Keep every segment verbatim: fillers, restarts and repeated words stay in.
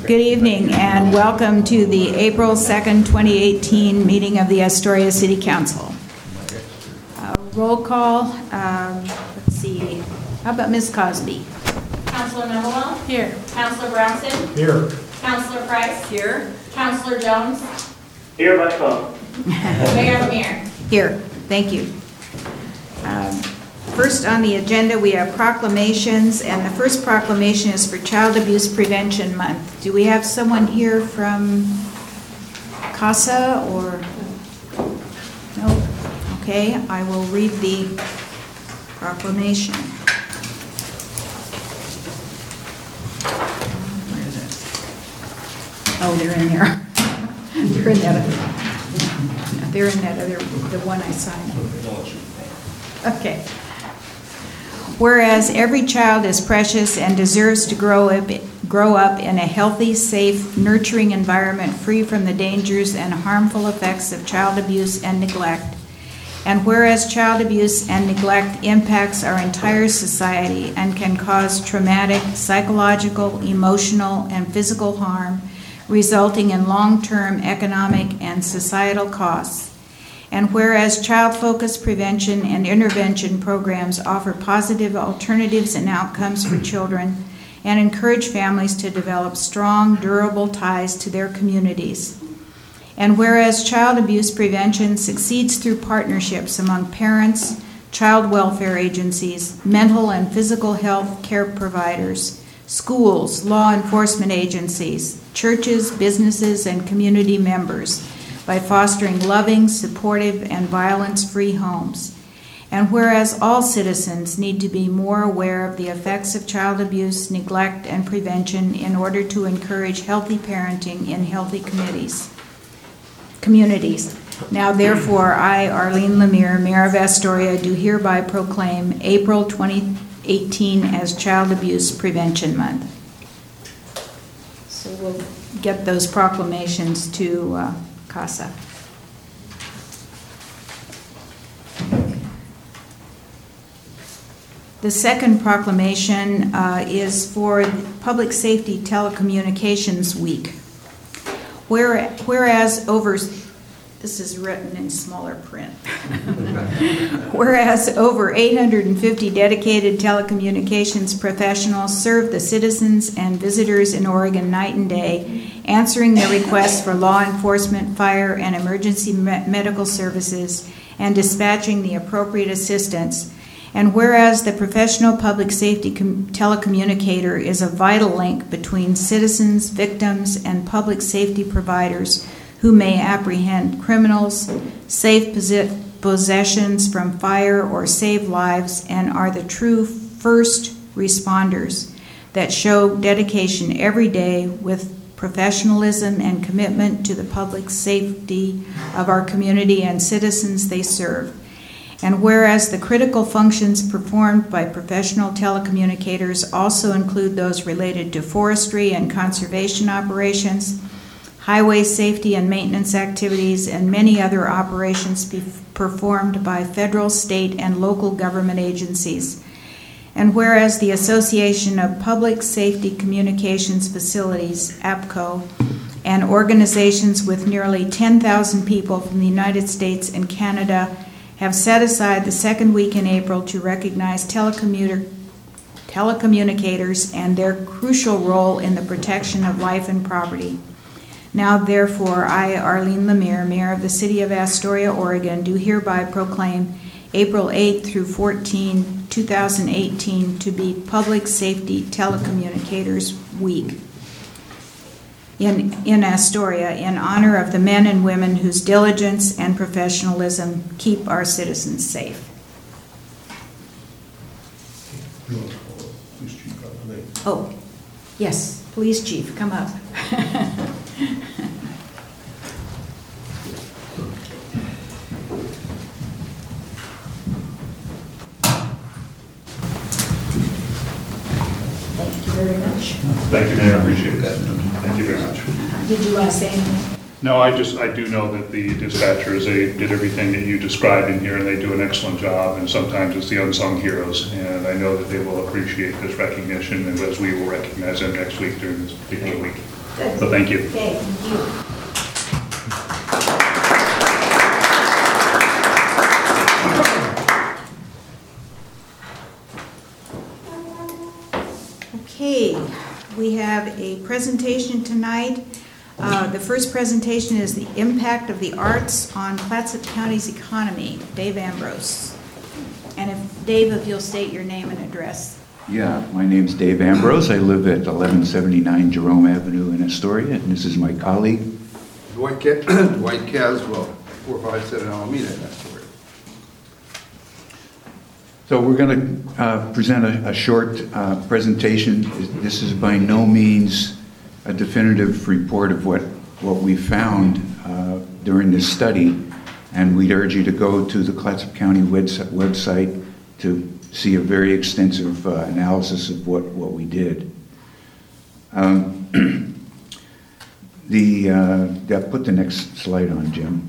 Good evening and welcome to the April second, twenty eighteen meeting of the Astoria City Council. Uh, roll call, um, let's see, how about Miz Cosby? Councilor Memelo? Here. Councilor Brownson? Here. Councilor Price? Here. Councilor Jones? Here by phone. Mayor Lemire? Here, thank you. Um, First on the agenda, we have proclamations, and the first proclamation is for Child Abuse Prevention Month. Do we have someone here from CASA or? No? Okay, I will read the proclamation. Where is it? Oh, they're in there. They're in that other, they're in that other, the one I signed. Okay. Whereas every child is precious and deserves to grow up, grow up in a healthy, safe, nurturing environment free from the dangers and harmful effects of child abuse and neglect. And whereas child abuse and neglect impacts our entire society and can cause traumatic, psychological, emotional, and physical harm, resulting in long-term economic and societal costs. And whereas child-focused prevention and intervention programs offer positive alternatives and outcomes for children and encourage families to develop strong, durable ties to their communities. And whereas child abuse prevention succeeds through partnerships among parents, child welfare agencies, mental and physical health care providers, schools, law enforcement agencies, churches, businesses, and community members, by fostering loving, supportive, and violence-free homes. And whereas all citizens need to be more aware of the effects of child abuse, neglect, and prevention in order to encourage healthy parenting in healthy communities. communities. Now, therefore, I, Arlene Lemire, Mayor of Astoria, do hereby proclaim April twenty eighteen as Child Abuse Prevention Month. So we'll get those proclamations to uh, CASA. The second proclamation uh, is for Public Safety Telecommunications Week. Where, whereas over, this is written in smaller print, whereas over eight hundred fifty dedicated telecommunications professionals serve the citizens and visitors in Oregon night and day, answering their requests for law enforcement, fire, and emergency me- medical services, and dispatching the appropriate assistance. And whereas the professional public safety com- telecommunicator is a vital link between citizens, victims, and public safety providers who may apprehend criminals, save posi- possessions from fire, or save lives, and are the true first responders that show dedication every day with professionalism and commitment to the public safety of our community and citizens they serve. And whereas the critical functions performed by professional telecommunicators also include those related to forestry and conservation operations, highway safety and maintenance activities, and many other operations be performed by federal, state, and local government agencies. And whereas the Association of Public Safety Communications Facilities, APCO, and organizations with nearly ten thousand people from the United States and Canada have set aside the second week in April to recognize telecommuter, telecommunicators and their crucial role in the protection of life and property. Now, therefore, I, Arlene Lemire, Mayor of the City of Astoria, Oregon, do hereby proclaim April eighth through fourteenth, two thousand eighteen to be Public Safety Telecommunicators Week in, in Astoria in honor of the men and women whose diligence and professionalism keep our citizens safe. Oh, yes, Police Chief, come up. Thank you very much. Thank you, Mayor. I appreciate that. Thank you very much. Did you want to say anything? No, I just, I do know that the dispatchers, they did everything that you described in here, and they do an excellent job, and sometimes it's the unsung heroes, and I know that they will appreciate this recognition, and as we will recognize them next week during this particular week. Good. So thank you. Okay, thank you. Okay, we have a presentation tonight. Uh, the first presentation is the impact of the arts on Clatsop County's economy. Dave Ambrose. And if, Dave, if you'll state your name and address. Yeah, my name's Dave Ambrose. I live at eleven seventy-nine Jerome Avenue in Astoria, and this is my colleague. Dwight, Ca- Dwight Caswell, four five seven Alameda in Astoria. So we're going to uh, present a, a short uh, presentation. This is by no means a definitive report of what, what we found uh, during this study, and we'd urge you to go to the Clatsop County webs- website to see a very extensive uh, analysis of what, what we did. Um, the, uh, yeah, put the next slide on, Jim.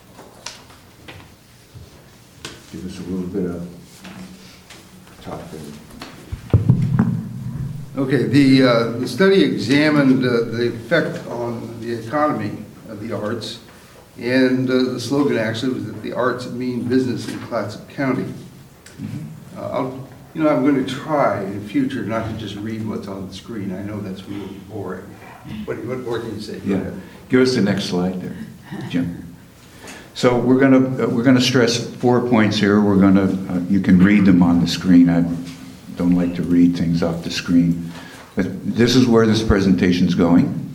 Give us a little bit of talk there. Okay, the, uh, the study examined uh, the effect on the economy of the arts, and uh, the slogan actually was that the arts mean business in Clatsop County. Mm-hmm. Uh, I'll, you know, I'm going to try in the future not to just read what's on the screen. I know that's really boring. What, what more can you say? Go Yeah, ahead. give us the next slide there, Jim. So we're going to uh, we're going to stress four points here. We're going to uh, you can read them on the screen. I don't like to read things off the screen, but this is where this presentation is going.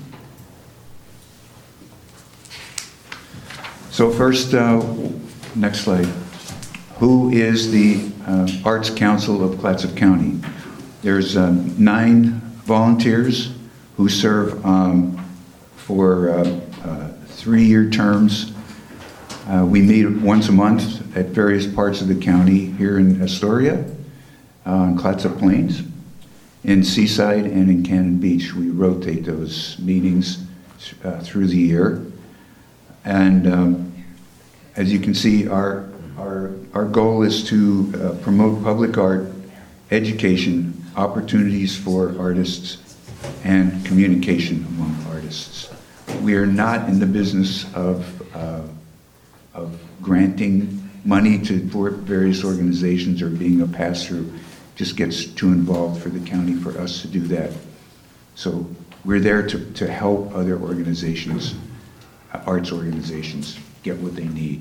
So first, uh, next slide. Who is the uh, Arts Council of Clatsop County? There's uh, nine volunteers who serve um, for uh, uh, three-year terms. Uh, we meet once a month at various parts of the county here in Astoria, uh, on Clatsop Plains, in Seaside, and in Cannon Beach. We rotate those meetings uh, through the year. And um, as you can see, our, our, our goal is to uh, promote public art, education, opportunities for artists, and communication among artists. We are not in the business of uh, of granting money to for various organizations or being a pass-through. Just gets too involved for the county for us to do that. So we're there to, to help other organizations, uh, arts organizations, get what they need.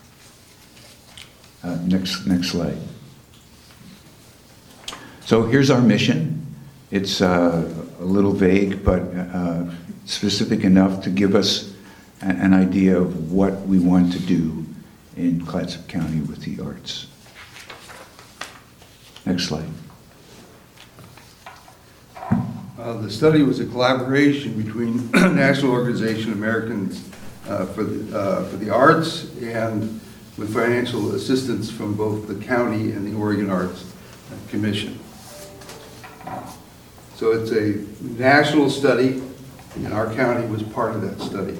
Uh, next, next slide. So here's our mission. It's uh, a little vague, but uh, specific enough to give us an idea of what we want to do in Clatsop County with the arts. Next slide. Uh, the study was a collaboration between National Organization Americans uh, for, the, uh, for the Arts and with financial assistance from both the county and the Oregon Arts Commission. So it's a national study, and our county was part of that study.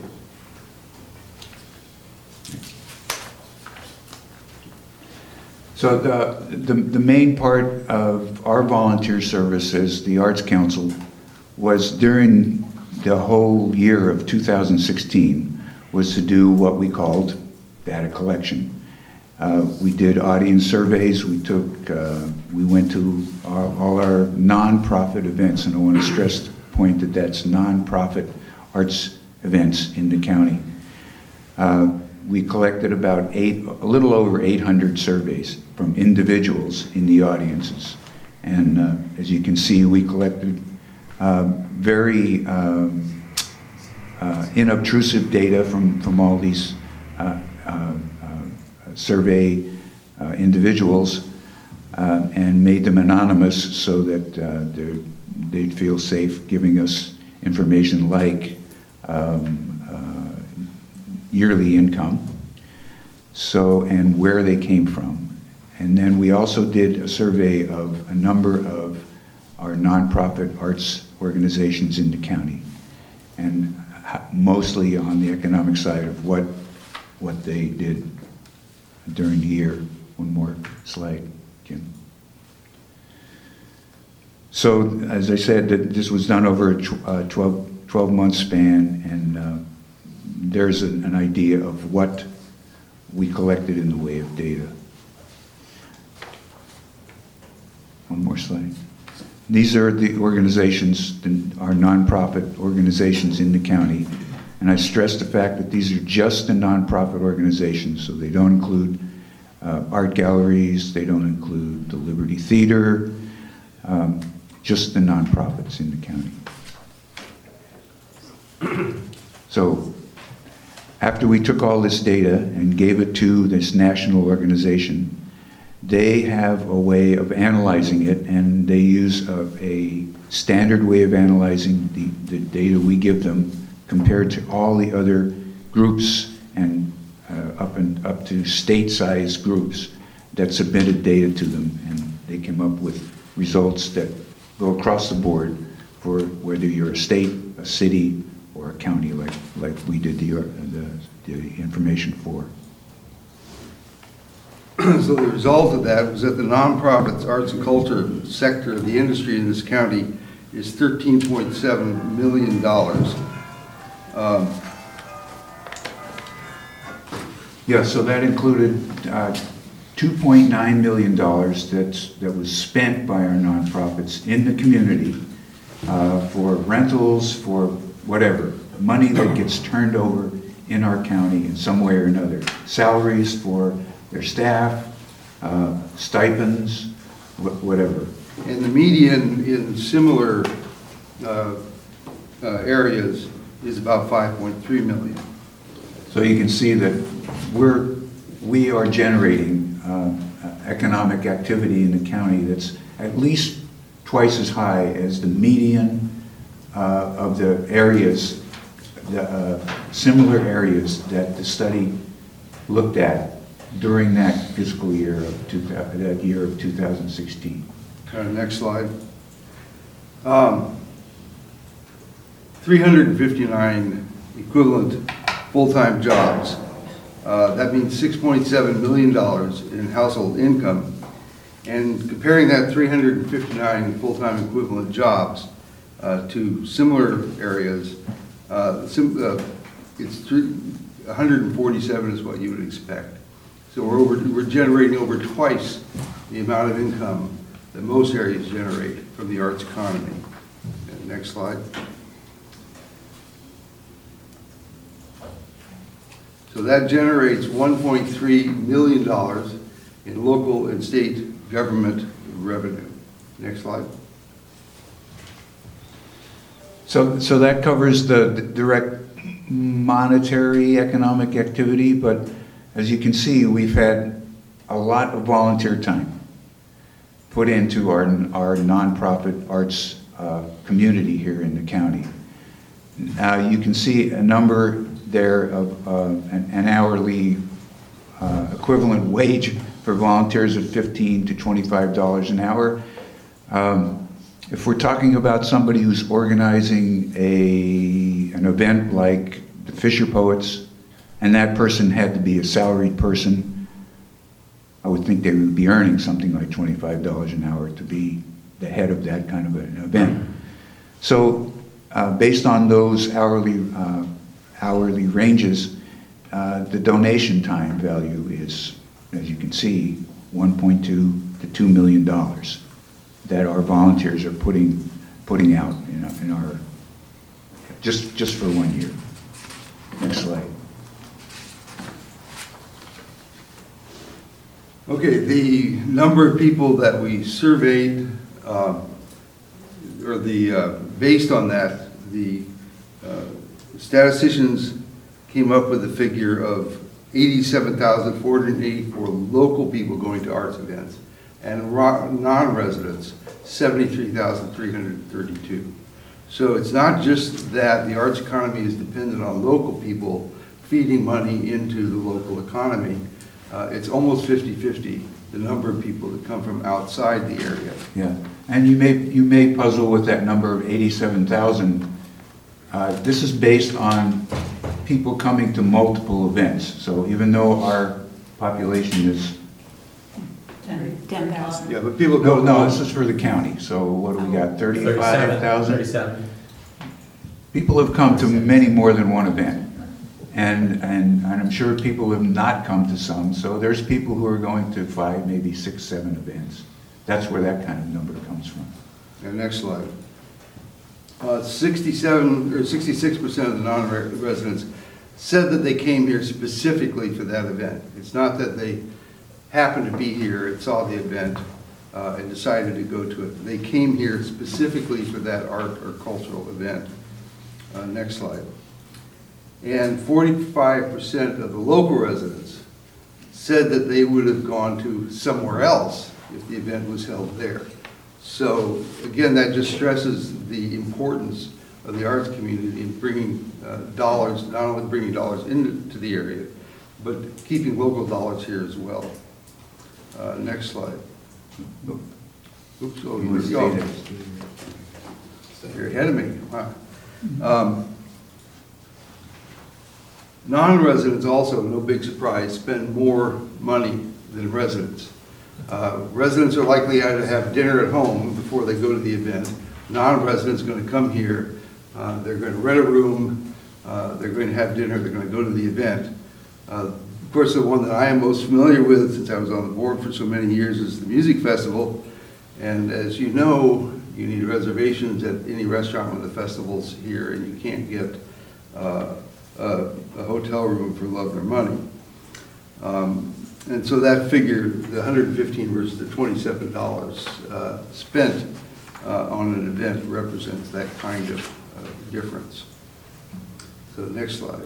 So the, the, the main part of our volunteer service as the Arts Council was during the whole year of two thousand sixteen was to do what we called data collection. Uh, we did audience surveys, we took, uh, we went to our, all our nonprofit events, and I want to stress the point that that's nonprofit arts events in the county. Uh, we collected about eight, a little over eight hundred surveys from individuals in the audiences. And uh, as you can see, we collected uh, very um, uh, inobtrusive data from, from all these uh, uh, uh, survey uh, individuals uh, and made them anonymous so that uh, they'd feel safe giving us information like um, uh, yearly income, so, and where they came from. And then we also did a survey of a number of our nonprofit arts organizations in the county. And mostly on the economic side of what, what they did during the year. One more slide, Jim. So, as I said, that this was done over a tw- uh, twelve, twelve-month span, and uh, there's an, an idea of what we collected in the way of data. One more slide. These are the organizations, our nonprofit organizations in the county, and I stress the fact that these are just the nonprofit organizations, so they don't include uh, art galleries, they don't include the Liberty Theater, um, just the nonprofits in the county. So, after we took all this data and gave it to this national organization, they have a way of analyzing it, and they use a, a standard way of analyzing the, the data we give them compared to all the other groups and uh, up and up to state-sized groups that submitted data to them, and they came up with results that go across the board for whether you're a state, a city, or a county, like like we did the the, the information for. So the result of that was that the nonprofits, arts and culture sector of the industry in this county is thirteen point seven million dollars. Um, Yeah, so that included uh, two point nine million dollars that's, that was spent by our nonprofits in the community uh, for rentals, for whatever, money that gets turned over in our county in some way or another. Salaries for their staff, uh, stipends, wh- whatever. And the median in similar uh, uh, areas is about five point three million. So you can see that we're, we are generating uh, economic activity in the county that's at least twice as high as the median uh, of the areas, the uh, similar areas that the study looked at during that fiscal year of two thousand, that year of two thousand sixteen. Uh, next slide. Um, three hundred fifty-nine equivalent full-time jobs. Uh, that means six point seven million dollars in household income. And comparing that three hundred fifty-nine full-time equivalent jobs uh, to similar areas, uh, sim uh, it's three, one hundred forty-seven is what you would expect. So we're, over, we're generating over twice the amount of income that most areas generate from the arts economy. And next slide. So that generates one point three million dollars in local and state government revenue. Next slide. So, so that covers the, the direct monetary economic activity, but as you can see, we've had a lot of volunteer time put into our, our nonprofit arts uh, community here in the county. Uh, you can see a number there of uh, an, an hourly uh, equivalent wage for volunteers of fifteen to twenty-five dollars an hour. Um, if we're talking about somebody who's organizing a, an event like the Fisher Poets, and that person had to be a salaried person, I would think they would be earning something like twenty-five dollars an hour to be the head of that kind of an event. So uh, based on those hourly uh, hourly ranges, uh, the donation time value is, as you can see, one point two to two million dollars that our volunteers are putting putting out in our, in our just just for one year. Next slide. Okay, the number of people that we surveyed, uh, or the, uh, based on that, the uh, statisticians came up with a figure of eighty-seven thousand four hundred eighty-four local people going to arts events, and non-residents, seventy-three thousand three hundred thirty-two. So it's not just that the arts economy is dependent on local people feeding money into the local economy. Uh, it's almost fifty fifty, the number of people that come from outside the area. Yeah, and you may you may puzzle with that number of eighty-seven thousand Uh, This is based on people coming to multiple events. So even though our population is, ten thousand. Yeah, but people no, go. no, this is for the county. So what do we got, thirty-five thousand? Thirty-seven. People have come to many more than one event. And, and, and I'm sure people have not come to some. So there's people who are going to five, maybe six, seven events. That's where that kind of number comes from. Yeah, next slide. Uh, sixty-seven, or sixty-six percent of the non-residents said that they came here specifically for that event. It's not that they happened to be here and saw the event uh, and decided to go to it. They came here specifically for that art or cultural event. Uh, Next slide. And forty-five percent of the local residents said that they would have gone to somewhere else if the event was held there. So again, that just stresses the importance of the arts community in bringing uh, dollars, not only bringing dollars into the area, but keeping local dollars here as well. Uh, Next slide. Oops, oh, You here would we go. stay there. You're ahead of me. Wow. Um, Non-residents also, no big surprise, spend more money than residents. Uh, Residents are likely to have dinner at home before they go to the event. Non-residents are going to come here, uh, they're going to rent a room, uh, they're going to have dinner, they're going to go to the event. Uh, Of course, the one that I am most familiar with, since I was on the board for so many years, is the music festival. And as you know, you need reservations at any restaurant when the festival's here, and you can't get uh, a, a hotel room for love or money. Um, and so that figure, the one hundred fifteen versus the twenty-seven dollars uh, spent uh, on an event represents that kind of uh, difference. So next slide.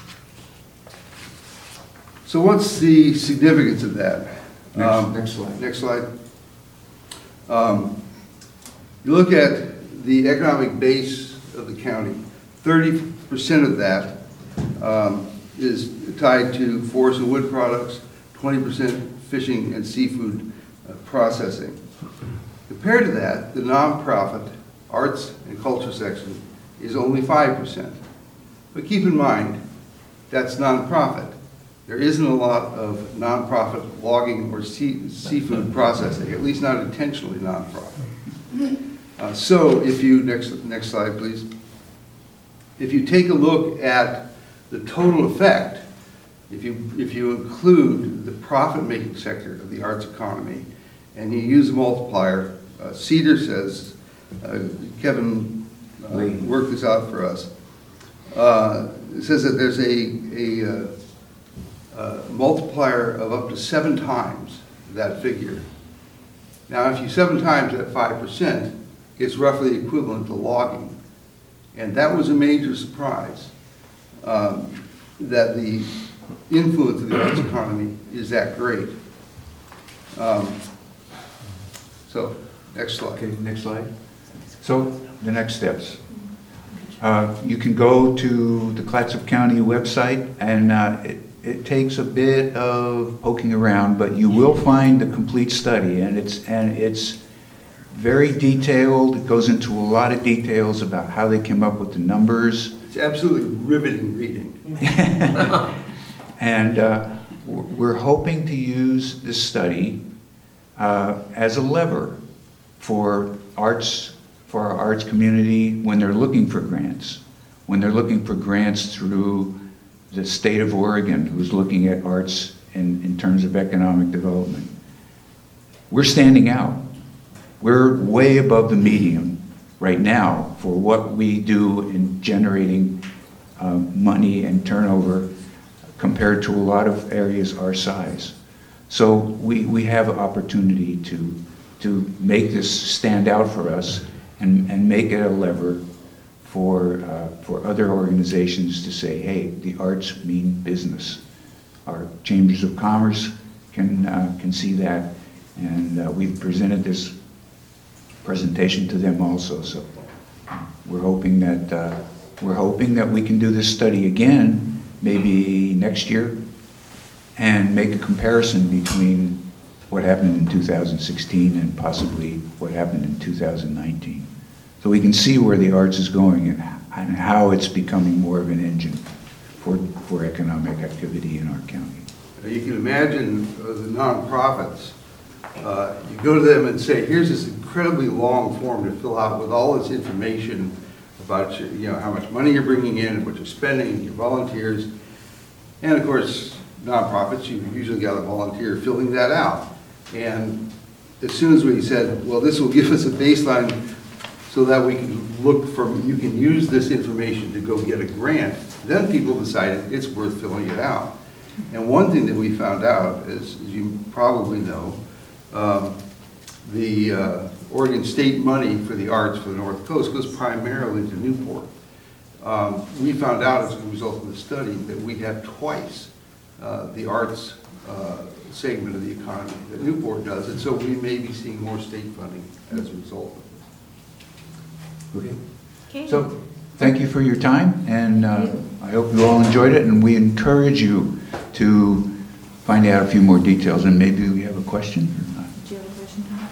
So what's the significance of that? Next- Um, next slide. Next slide. Um, You look at the economic base of the county, thirty percent of that um, is tied to forest and wood products, twenty percent fishing and seafood uh, processing. Compared to that, the nonprofit arts and culture section is only five percent. But keep in mind, that's nonprofit. There isn't a lot of nonprofit logging or sea, seafood processing, at least not intentionally nonprofit. Uh, so if you, next, next slide please. If you take a look at the total effect, if you, if you include the profit-making sector of the arts economy and you use a multiplier, uh, Cedar says, uh, Kevin uh, worked this out for us, uh, it says that there's a, a uh, uh, multiplier of up to seven times that figure. Now, if you seven times that five percent, it's roughly equivalent to logging. And that was a major surprise, um, that the influence of the arts economy is that great. Um, so, next slide. Okay, next slide. So, the next steps. Uh, You can go to the Clatsop County website, and uh, it, it takes a bit of poking around, but you will find the complete study, and it's, and it's very detailed. It goes into a lot of details about how they came up with the numbers. It's absolutely riveting reading. And uh, we're hoping to use this study uh, as a lever for arts, for our arts community when they're looking for grants. When they're looking for grants through the state of Oregon, who's looking at arts in, in terms of economic development. We're standing out. We're way above the median right now for what we do in generating uh, money and turnover compared to a lot of areas our size. So we, we have an opportunity to, to make this stand out for us and, and make it a lever for, uh, for other organizations to say, hey, the arts mean business. Our chambers of commerce can, uh, can see that, and uh, we've presented this presentation to them also. So we're hoping that, uh, we're hoping that we can do this study again maybe next year and make a comparison between what happened in two thousand sixteen and possibly what happened in two thousand nineteen. So we can see where the arts is going and and how it's becoming more of an engine for, for economic activity in our county. You can imagine uh, the nonprofits. Uh, you go to them and say, here's this incredibly long form to fill out with all this information about your, you know, how much money you're bringing in, what you're spending, your volunteers. And of course, nonprofits, you've usually got a volunteer filling that out. And as soon as we said, well, this will give us a baseline so that we can look from, you can use this information to go get a grant, then people decided it's worth filling it out. And one thing that we found out is, as you probably know, um, the uh, Oregon State money for the arts for the North Coast goes primarily to Newport. Um, we found out as a result of the study that we have twice uh, the arts uh, segment of the economy that Newport does, and so we may be seeing more state funding as a result of it. Okay. Okay. So, thank you for your time, and uh, I hope you all enjoyed it, and we encourage you to find out a few more details, and maybe we have a question or not. Do you have a question, Tom?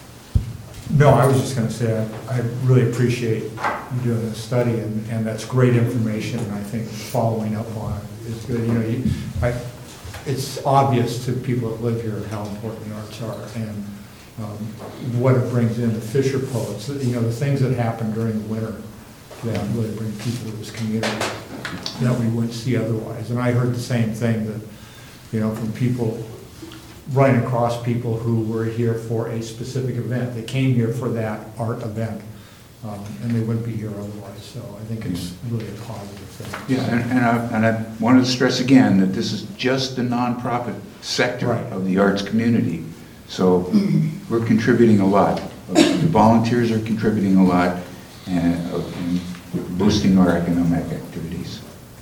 No, I was just going to say, I I really appreciate you doing this study, and, and that's great information, and I think following up on it is good. You know, you, I, it's obvious to people that live here how important the arts are, and um, what it brings in, the Fisher poets, you know, the things that happen during the winter that really bring people to this community that we wouldn't see otherwise. And I heard the same thing, that, you know, from people, running across people who were here for a specific event. They came here for that art event, um, and they wouldn't be here otherwise. So I think it's really a positive thing. Yeah, and, and I, and I wanted to stress again that this is just the nonprofit sector Right. of the arts community. So we're contributing a lot. The volunteers are contributing a lot, and, uh, and boosting our economic activities.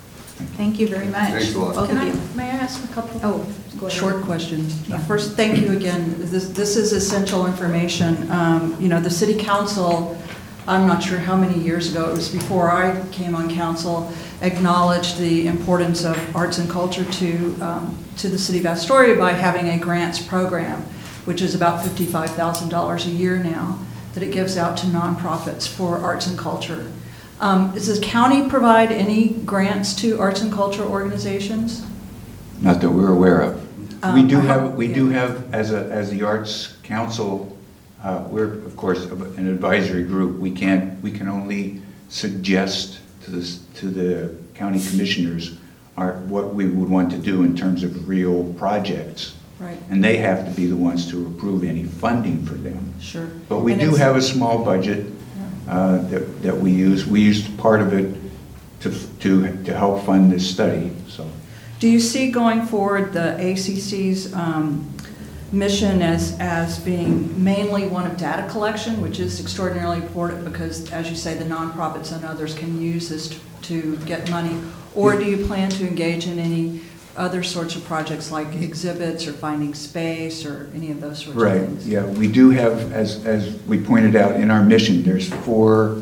Thank you very much. Thanks a lot. Both Can of I, you. may I ask a couple Oh, go ahead. short questions? Yeah. First, thank you again. This, this is essential information. Um, you know, the city council, I'm not sure how many years ago, it was before I came on council, acknowledged the importance of arts and culture to, um, to the city of Astoria by having a grants program, which is about fifty-five thousand dollars a year now, that it gives out to nonprofits for arts and culture. Um, does the county provide any grants to arts and culture organizations? Not that we're aware of. We Um, do I have, hope- we do have, as a, as the Arts Council, uh, we're, of course, an advisory group. We can't, we can only suggest to this, to the county commissioners our, what we would want to do in terms of real projects. Right, And they have to be the ones to approve any funding for them. sure. But we And do it's- have a small budget uh, that, that we use. We used part of it to, to, to help fund this study, so. Do you see going forward the A C C's um, mission as, as being mainly one of data collection, which is extraordinarily important because, as you say, the nonprofits and others can use this to, to get money? Or do you plan to engage in any other sorts of projects like exhibits or finding space or any of those sorts Right, of things? yeah, we do have, as, as we pointed out in our mission, there's four,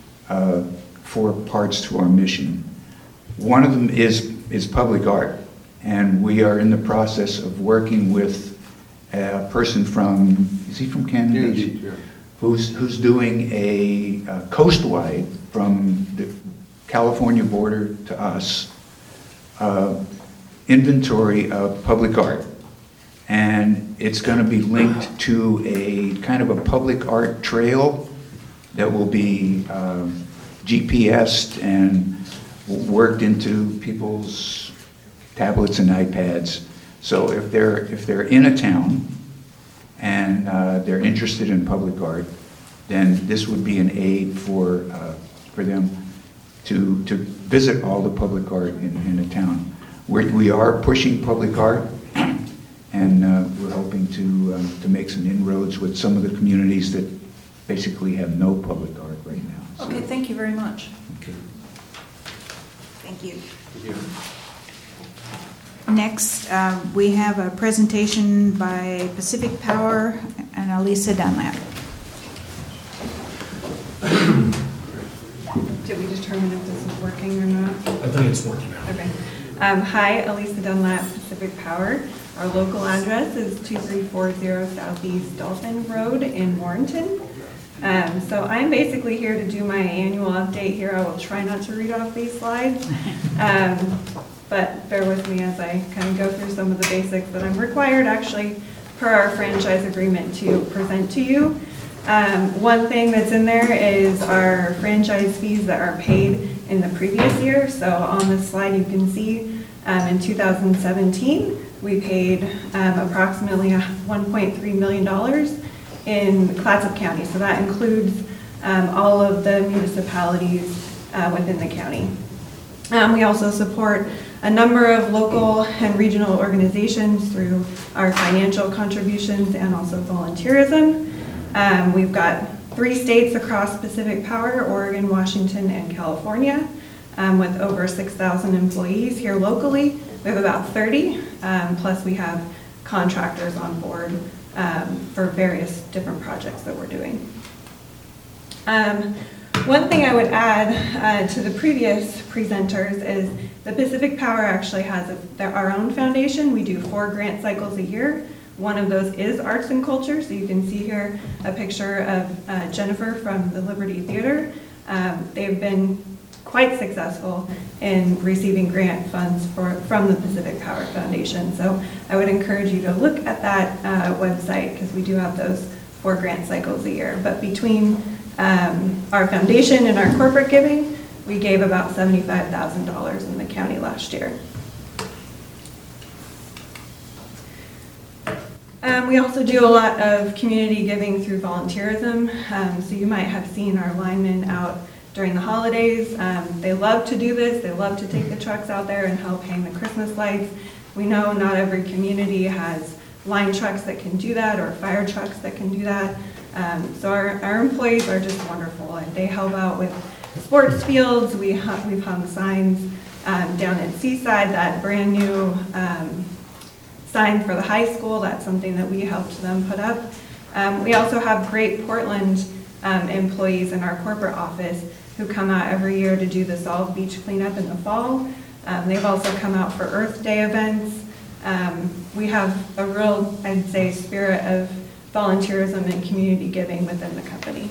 uh, four parts to our mission. One of them is, is public art, and we are in the process of working with a person from, is he from Cannon Beach? Yeah. Who's, who's doing a uh, coastwide from the California border to us, uh, inventory of public art. And it's going to be linked to a kind of a public art trail that will be um, G P S'd and worked into people's tablets and iPads. So if they're, if they're in a town and uh, they're interested in public art, then this would be an aid for, uh, for them to, to visit all the public art in, in a town. We're, we are pushing public art, and uh, we're hoping to, uh, to make some inroads with some of the communities that basically have no public art right now. So, Okay, thank you very much. okay. Thank you. Next, uh, we have a presentation by Pacific Power and Elisa Dunlap. Did we determine if this is working or not? I think it's working out. Okay. Um, Hi, Elisa Dunlap, Pacific Power. Our local address is two three four zero Southeast Dolphin Road in Warrenton. Um, so I'm basically here to do my annual update here. I will try not to read off these slides. Um, but bear with me as I kind of go through some of the basics that I'm required actually per our franchise agreement to present to you. Um, one thing that's in there is our franchise fees that are paid in the previous year. So on this slide you can see um, in two thousand seventeen we paid um, approximately one point three million dollars in Clatsop County. So that includes um, all of the municipalities uh, within the county. Um, we also support a number of local and regional organizations through our financial contributions and also volunteerism. Um, we've got three states across Pacific Power, Oregon, Washington, and California, um, with over six thousand employees here locally. We have about thirty, um, plus we have contractors on board um, for various different projects that we're doing. Um, one thing I would add uh, to the previous presenters is the Pacific Power actually has a, their, our own foundation. We do four grant cycles a year. One of those is arts and culture, so you can see here a picture of uh, Jennifer from the Liberty Theater. Um, they've been quite successful in receiving grant funds for, from the Pacific Power Foundation. So I would encourage you to look at that uh, website because we do have those four grant cycles a year. But between um, our foundation and our corporate giving, we gave about seventy-five thousand dollars in the county last year. Um, we also do a lot of community giving through volunteerism. Um, so you might have seen our linemen out during the holidays. Um, they love to do this. They love to take the trucks out there and help hang the Christmas lights. We know not every community has line trucks that can do that or fire trucks that can do that. Um, so our, our employees are just wonderful. And they help out with sports fields. We hung, we've hung signs um, down at Seaside, that brand new um, sign for the high school. That's something that we helped them put up. Um, we also have great Portland um, employees in our corporate office who come out every year to do the Solve Beach cleanup in the fall. Um, they've also come out for Earth Day events. Um, we have a real, I'd say, spirit of volunteerism and community giving within the company.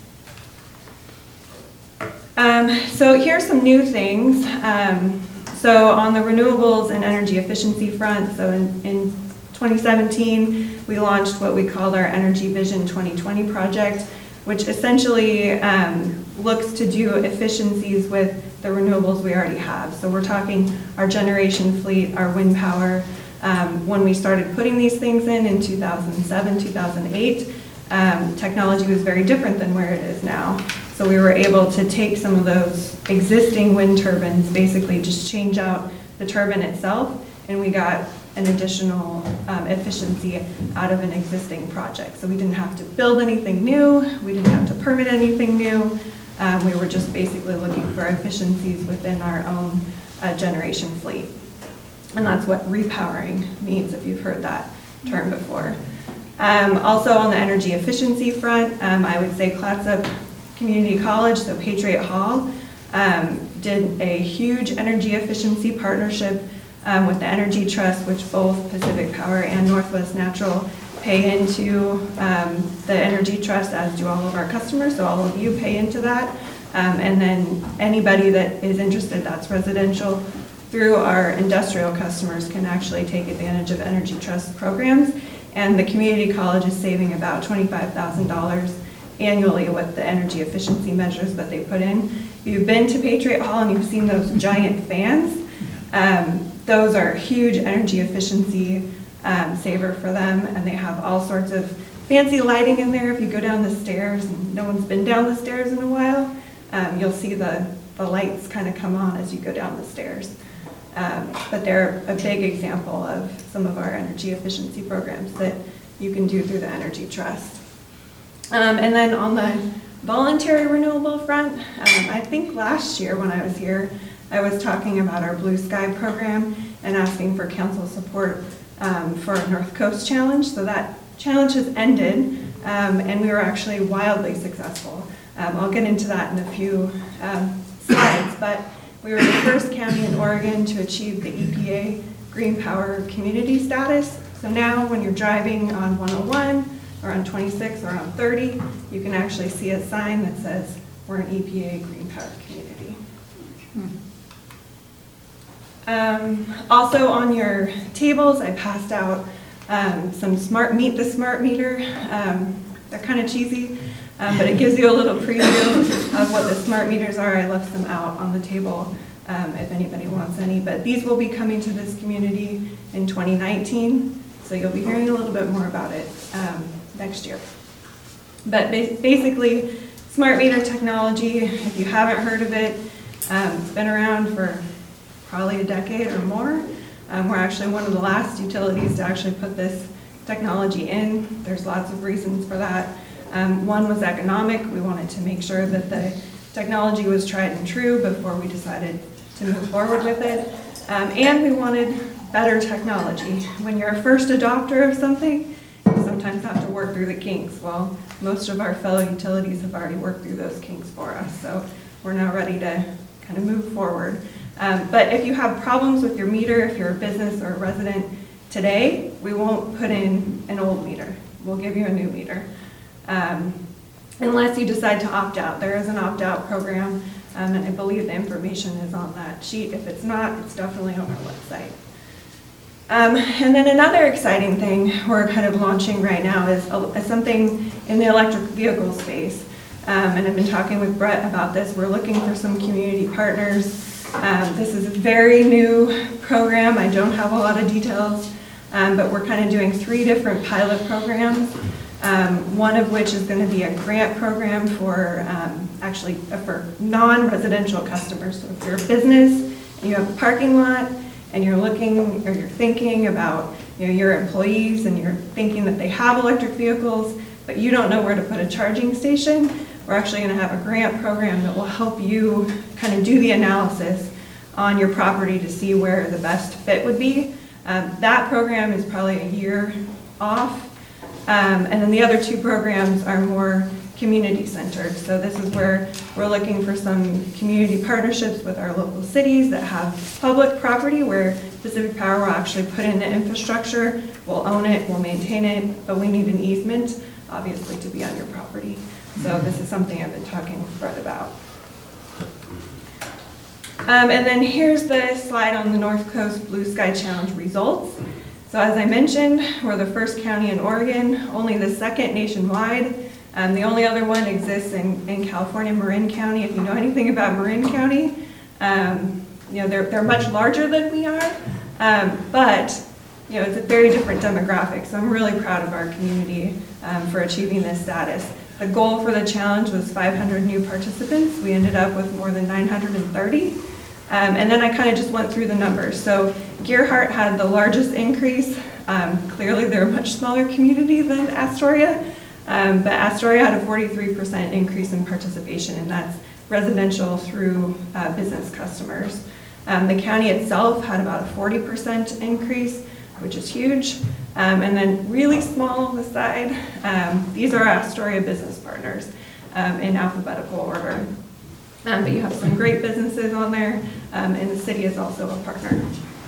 Um, so here's some new things. Um, so on the renewables and energy efficiency front, so in, in twenty seventeen, we launched what we called our Energy Vision twenty twenty project, which essentially um, looks to do efficiencies with the renewables we already have. So we're talking our generation fleet, our wind power. Um, when we started putting these things in in two thousand seven, two thousand eight, um, technology was very different than where it is now. So we were able to take some of those existing wind turbines, basically just change out the turbine itself, and we got an additional um, efficiency out of an existing project. So we didn't have to build anything new, we didn't have to permit anything new. Um, we were just basically looking for efficiencies within our own uh, generation fleet. And that's what repowering means, if you've heard that term before. Um, also on the energy efficiency front, um, I would say Clatsop Community College, so Patriot Hall, um, did a huge energy efficiency partnership um, with the Energy Trust, which both Pacific Power and Northwest Natural pay into um, the Energy Trust, as do all of our customers, so all of you pay into that. Um, and then anybody that is interested, that's residential, through our industrial customers can actually take advantage of Energy Trust programs. And the community college is saving about twenty-five thousand dollars annually with the energy efficiency measures that they put in. If you've been to Patriot Hall and you've seen those giant fans, um, those are huge energy efficiency um, saver for them, and they have all sorts of fancy lighting in there. If you go down the stairs, and no one's been down the stairs in a while, um, you'll see the, the lights kind of come on as you go down the stairs. Um, but they're a big example of some of our energy efficiency programs that you can do through the Energy Trust. Um, and then on the voluntary renewable front, um, I think last year when I was here, I was talking about our Blue Sky program and asking for council support um, for our North Coast Challenge. So that challenge has ended, um, and we were actually wildly successful. Um, I'll get into that in a few um, slides, but we were the first county in Oregon to achieve the E P A Green Power Community status. So now when you're driving on one oh one, or on twenty-six or on thirty, you can actually see a sign that says, we're an E P A green power community. Um, also on your tables, I passed out um, some smart, meet the smart meter. Um, they're kind of cheesy, um, but it gives you a little preview of what the smart meters are. I left them out on the table um, if anybody wants any, but these will be coming to this community in twenty nineteen, so you'll be hearing a little bit more about it um, next year. But ba basically, smart meter technology, if you haven't heard of it, um, it's been around for probably a decade or more. Um, we're actually one of the last utilities to actually put this technology in. There's lots of reasons for that. Um, one was economic. We wanted to make sure that the technology was tried and true before we decided to move forward with it. Um, and we wanted better technology. When you're a first adopter of something, you sometimes have to work through the kinks. Well, most of our fellow utilities have already worked through those kinks for us, so we're now ready to kind of move forward. Um, but if you have problems with your meter, if you're a business or a resident today, we won't put in an old meter. We'll give you a new meter. Um, unless you decide to opt out. There is an opt-out program, um, and I believe the information is on that sheet. If it's not, it's definitely on our website. Um, and then another exciting thing we're kind of launching right now is, a, is something in the electric vehicle space. Um, and I've been talking with Brett about this. We're looking for some community partners. Um, this is a very new program. I don't have a lot of details, um, but we're kind of doing three different pilot programs. Um, one of which is going to be a grant program for um, actually uh, for non-residential customers. So if you're a business and you have a parking lot and you're looking or you're thinking about you know, your employees and you're thinking that they have electric vehicles, but you don't know where to put a charging station, we're actually going to have a grant program that will help you kind of do the analysis on your property to see where the best fit would be. Um, that program is probably a year off. Um, and then the other two programs are more community centered. So this is where we're looking for some community partnerships with our local cities that have public property where Pacific Power will actually put in the infrastructure, we'll own it, we'll maintain it, but we need an easement, obviously, to be on your property. So this is something I've been talking with Brett about. Um, and then here's the slide on the North Coast Blue Sky Challenge results. So as I mentioned, we're the first county in Oregon, only the second nationwide. Um, the only other one exists in, in California, Marin County. If you know anything about Marin County, um, you know, they're, they're much larger than we are, um, but you know, it's a very different demographic. So I'm really proud of our community um, for achieving this status. The goal for the challenge was five hundred new participants. We ended up with more than nine hundred thirty. Um, and then I kind of just went through the numbers. So Gerhardt had the largest increase. Um, clearly they're a much smaller community than Astoria, um, but Astoria had a forty-three percent increase in participation, and that's residential through uh, business customers. Um, the county itself had about a forty percent increase, which is huge. Um, and then really small on the side, um, these are Astoria business partners um, in alphabetical order. Um, but you have some great businesses on there, um, and the city is also a partner.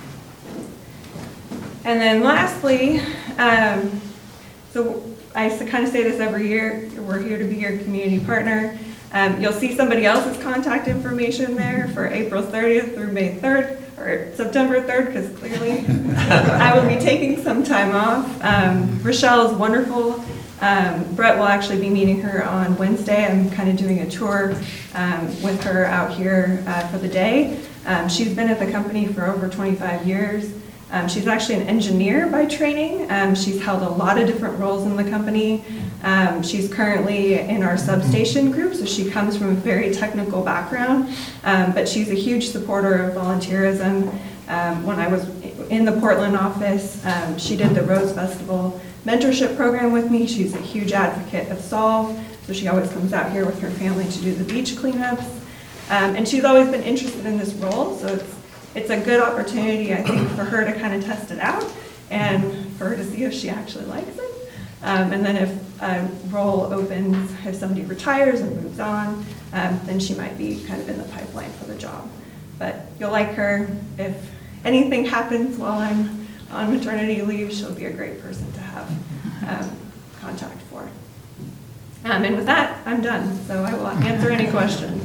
And then lastly, um, so I kind of say this every year, we're here to be your community partner. Um, you'll see somebody else's contact information there for April thirtieth through May third, or September third, because clearly I will be taking some time off. Um, Rochelle is wonderful. Um, Brett will actually be meeting her on Wednesday. I'm kind of doing a tour um, with her out here uh, for the day. Um, she's been at the company for over twenty-five years. Um, she's actually an engineer by training. Um, she's held a lot of different roles in the company. Um, she's currently in our substation group, so she comes from a very technical background, um, but she's a huge supporter of volunteerism. Um, when I was in the Portland office, um, she did the Rose Festival mentorship program with me. She's a huge advocate of Solve, so she always comes out here with her family to do the beach cleanups. Um, and she's always been interested in this role, so it's, it's a good opportunity, I think, for her to kind of test it out and for her to see if she actually likes it. Um, and then if a role opens, if somebody retires or moves on, um, then she might be kind of in the pipeline for the job. But you'll like her. If anything happens while I'm on maternity leave, she'll be a great person to have um, contact for. Um, and with that, I'm done, so I will answer any questions.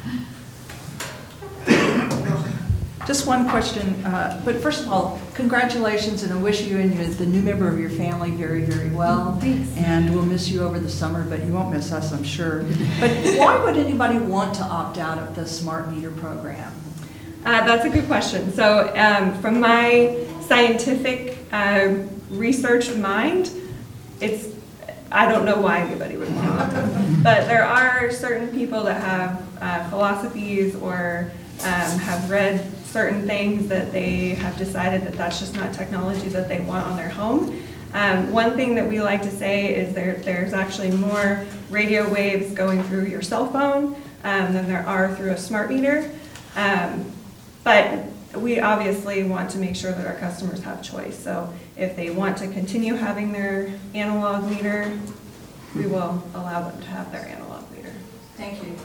Just one question, uh, but first of all, congratulations, and I wish you and your, the new member of your family very, very well. Thanks. And we'll miss you over the summer, but you won't miss us, I'm sure. But why would anybody want to opt out of the smart meter program? Uh, that's a good question. So um, from my scientific uh, researched mind, it's, I don't know why anybody would want to. But there are certain people that have uh, philosophies or um, have read certain things that they have decided that that's just not technology that they want on their home. Um, one thing that we like to say is there, there's actually more radio waves going through your cell phone um, than there are through a smart meter. Um, but we obviously want to make sure that our customers have choice. So if they want to continue having their analog meter, we will allow them to have their analog meter. Thank you.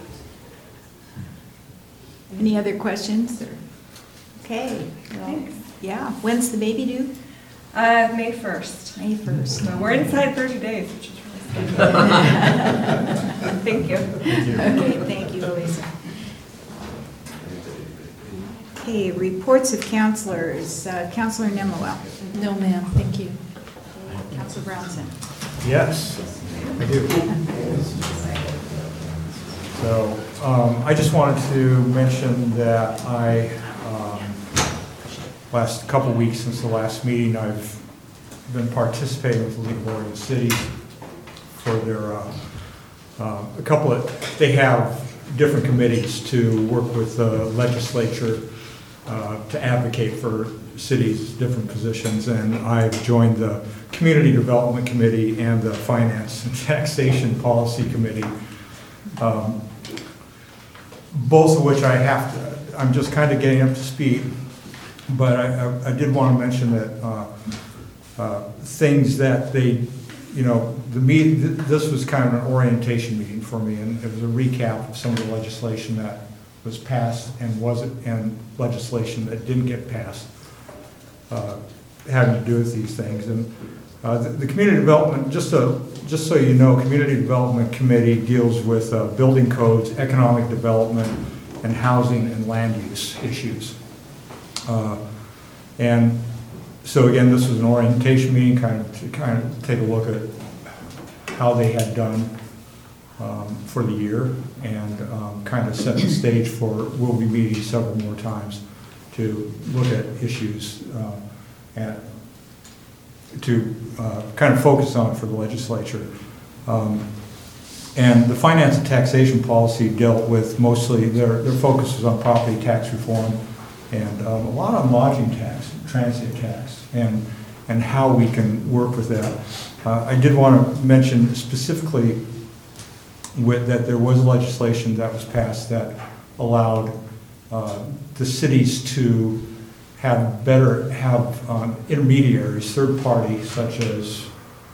Any other questions? Or- Okay. Well, Thanks. yeah. When's the baby due? Uh, May first. May first. So we're inside thirty days, which is really scary. Thank you. Okay, thank you, Louisa. Okay, reports of counselors. Uh, Counselor Nemoel. No, ma'am, thank you. Counselor Brownson. Yes, I do. So um, I just wanted to mention that I, um, last couple weeks since the last meeting, I've been participating with the League of Oregon Cities for their, uh, uh, a couple of, they have different committees to work with the legislature uh, to advocate for cities' different positions, and I've joined the Community Development Committee and the Finance and Taxation Policy Committee, um, both of which I have to, I'm just kind of getting up to speed, but I, I, I did want to mention that uh, uh, things that they, you know, the meet, this was kind of an orientation meeting for me, and it was a recap of some of the legislation that was passed and wasn't, and legislation that didn't get passed, uh, having to do with these things. And uh, the, the community development, just so, just so you know, Community Development Committee deals with uh, building codes, economic development, and housing and land use issues. Uh, and so again, this was an orientation meeting, kind of to kind of take a look at how they had done um, for the year, and um, kind of set the stage for, we'll be meeting several more times to look at issues uh, and to uh, kind of focus on for the legislature. Um, and the finance and taxation policy dealt with mostly, their, their focus was on property tax reform, and um, a lot on lodging tax, transit tax, and, and how we can work with that. Uh, I did want to mention specifically with, that there was legislation that was passed that allowed uh, the cities to have better, have um, intermediaries, third parties, such as,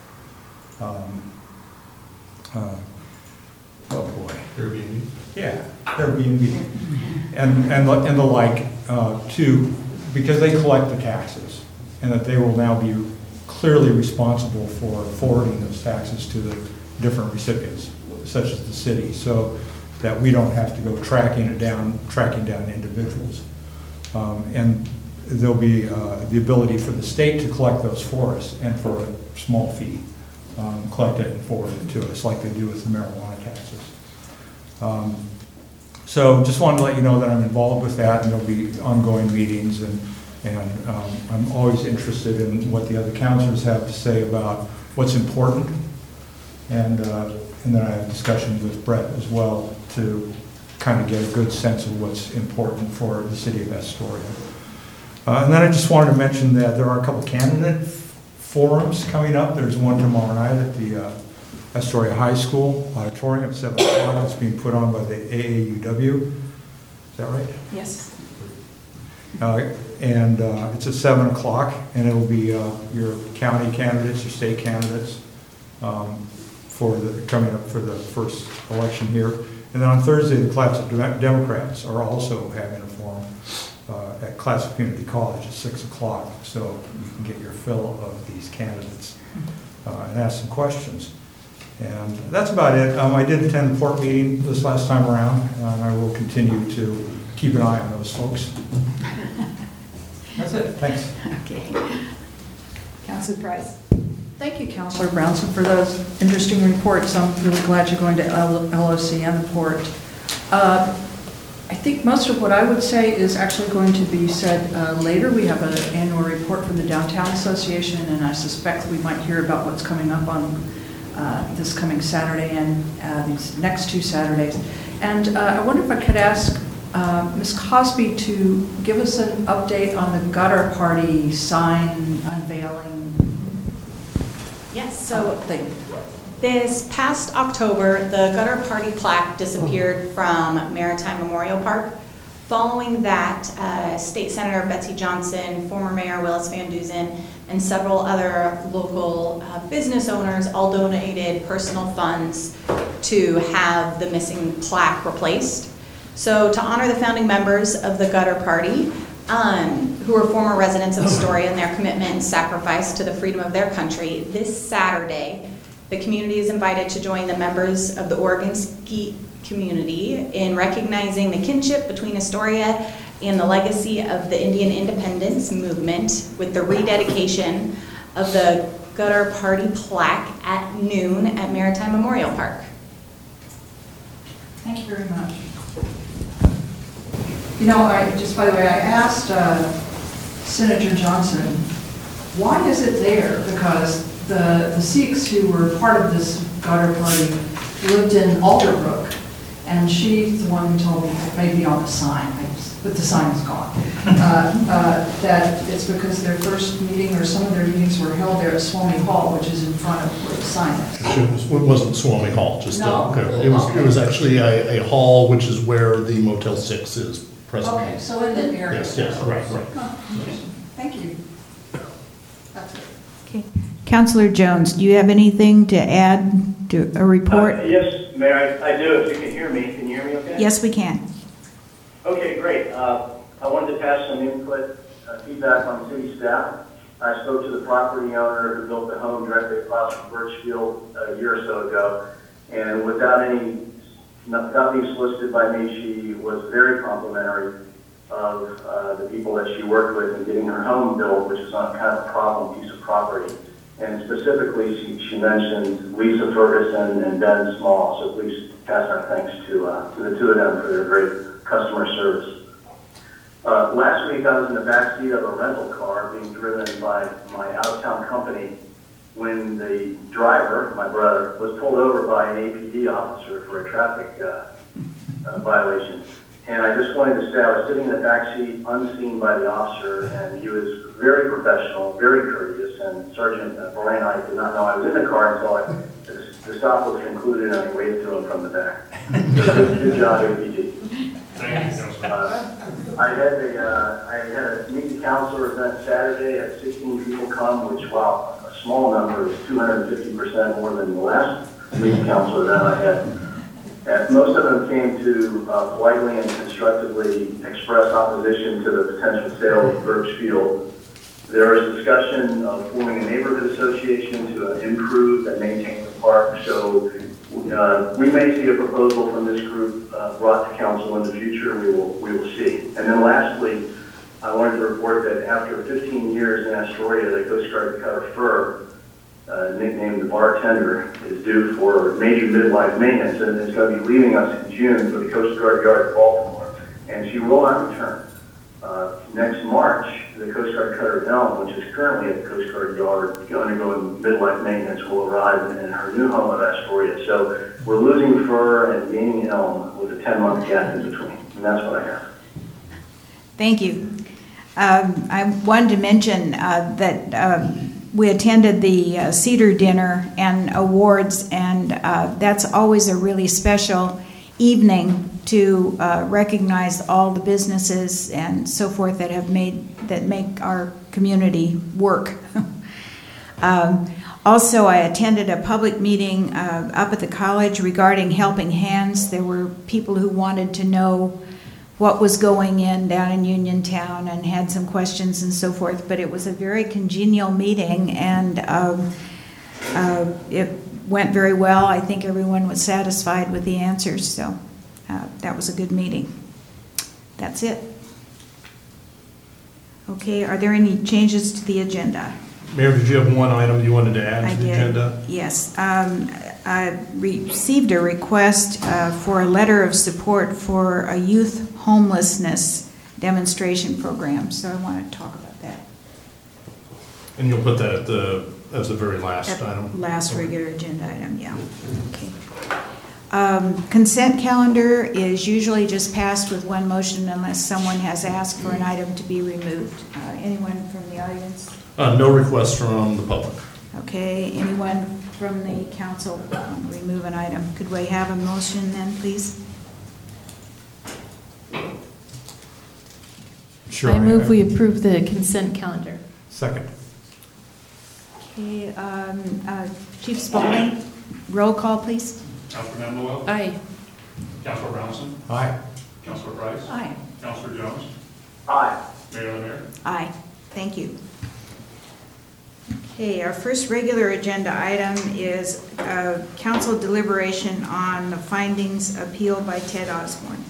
um, uh, oh boy. Airbnb? Yeah, Airbnb, and, and, the, and the like, uh, to, because they collect the taxes, and that they will now be clearly responsible for forwarding those taxes to the different recipients, such as the city, so that we don't have to go tracking it down, tracking down individuals. Um, and there'll be uh, the ability for the state to collect those for us, and for a small fee, um, collect it and forward it to us, like they do with the marijuana taxes. Um, so just wanted to let you know that I'm involved with that, and there'll be ongoing meetings, and, and um, I'm always interested in what the other counselors have to say about what's important, and, uh, and then I have discussions with Brett as well to kind of get a good sense of what's important for the city of Astoria. Uh, and then I just wanted to mention that there are a couple candidate forums coming up. There's one tomorrow night at the uh, Astoria High School auditorium at seven o'clock. It's being put on by the A A U W. Is that right? Yes. Uh, and uh, it's at seven o'clock, and it'll be uh, your county candidates, your state candidates, um, for the coming up for the first election here. And then on Thursday, the Clatsop Democrats are also having a forum uh, at Clatsop Community College at six o'clock, so you can get your fill of these candidates. uh, and ask some questions. And that's about it. Um, I did attend the port meeting this last time around, and I will continue to keep an eye on those folks. That's it. Thanks. Okay. Councilor Price. Thank you, Councilor Brownson, for those interesting reports. I'm really glad you're going to L O C and the port. Uh, I think most of what I would say is actually going to be said uh, later. We have an annual report from the Downtown Association, and I suspect we might hear about what's coming up on uh, this coming Saturday and uh, these next two Saturdays. And uh, I wonder if I could ask uh, Miz Cosby to give us an update on the gutter party sign unveiling. Yes, so thing. this past October, the gutter party plaque disappeared from Maritime Memorial Park. Following that, uh, State Senator Betsy Johnson, former Mayor Willis Van Duzen, and several other local uh, business owners all donated personal funds to have the missing plaque replaced. So to honor the founding members of the gutter party, Um, who are former residents of Astoria and their commitment and sacrifice to the freedom of their country, this Saturday, the community is invited to join the members of the Oregon Ski community in recognizing the kinship between Astoria and the legacy of the Indian independence movement with the rededication of the gutter party plaque at noon at Maritime Memorial Park. Thank you very much. You know, I, just by the way, I asked uh, Senator Johnson, why is it there? Because the, the Sikhs who were part of this gutter party lived in Alderbrook, and she's the one who told me, it may be on the sign, but the sign is gone, uh, uh, that it's because their first meeting or some of their meetings were held there at Swami Hall, which is in front of where the sign is. It wasn't Swami Hall, just No? uh, it was it was actually a, a hall, which is where the Motel Six is presently. Okay, so in that area. Yes, yes, right, right. Huh, interesting. Thank you. That's it. Okay. Councilor Jones, do you have anything to add to a report? Uh, Yes, Mayor, I I do. If you can hear me, can you hear me okay? Yes, we can. Okay, great. Uh, I wanted to pass some input, uh, feedback on city staff. I spoke to the property owner who built the home directly across from Birchfield a year or so ago, and without any, without being solicited by me, she was very complimentary of uh, the people that she worked with in getting her home built, which is not kind of a problem piece of property. And specifically, she, she mentioned Lisa Ferguson and Ben Small, so please pass our thanks to, uh, to the two of them for their great customer service. Uh, last week, I was in the backseat of a rental car being driven by my out-of-town company when the driver, my brother, was pulled over by an A P D officer for a traffic uh, uh, violation. And I just wanted to say I was sitting in the backseat unseen by the officer, and he was very professional, very courteous, and Sergeant uh, Brian and I did not know I was in the car until I, the, the stop was concluded and I waved to him from the back. So good, good job, A P D. Thank you, Councilman. Uh, I had a, uh, I had a meet the councilor event Saturday, had sixteen people come, which, while a small number, is two hundred fifty percent more than the last meet the councilor event I had. And most of them came to uh, politely and constructively express opposition to the potential sale of Birchfield. There was discussion of forming a neighborhood association to uh, improve and maintain the park. So uh, we may see a proposal from this group uh, brought to council in the future. We will we will see. And then lastly, I wanted to report that after fifteen years in Astoria, the Coast Guard cutter Fur, uh, nicknamed the bartender, is due for major midlife maintenance, and is going to be leaving us in June for the Coast Guard Yard in Baltimore. And she will not return. Uh, next March, the Coast Guard cutter Elm, which is currently at the Coast Guard Yard undergoing midlife maintenance, will arrive in her new home of Astoria. So we're losing Fur and gaining Elm with a ten-month gap in between. And that's what I have. Thank you. Um, I wanted to mention uh, that um, we attended the uh, Cedar Dinner and Awards, and uh, that's always a really special evening to uh, recognize all the businesses and so forth that have made that make our community work. um, also, I attended a public meeting uh, up at the college regarding Helping Hands. There were people who wanted to know what was going in down in Uniontown and had some questions and so forth, but it was a very congenial meeting, and um, uh, it went very well. I think everyone was satisfied with the answers, so uh, that was a good meeting. That's it. Okay, are there any changes to the agenda? Mayor, did you have one item you wanted to add I to the did. agenda? Yes. Um, I received a request uh, for a letter of support for a youth homelessness demonstration program, so I want to talk about that. And you'll put that at the, as the very last At item? Last regular agenda item, yeah. Okay. Um, Consent calendar is usually just passed with one motion unless someone has asked for an item to be removed. Uh, Anyone from the audience? Uh, no requests from the public. Okay, anyone from the council um, remove an item? Could we have a motion then, please? Sure. I move we approve the consent calendar. Second. Okay, um, uh, Chief Spaulding, roll call, please. Councilor Memolo? Aye. Councilor Brownson? Aye. Councilor Price? Aye. Councilor Jones? Aye. Mayor Lemaire? Aye, thank you. Okay, our first regular agenda item is uh, council deliberation on the findings appealed by Ted Osborne.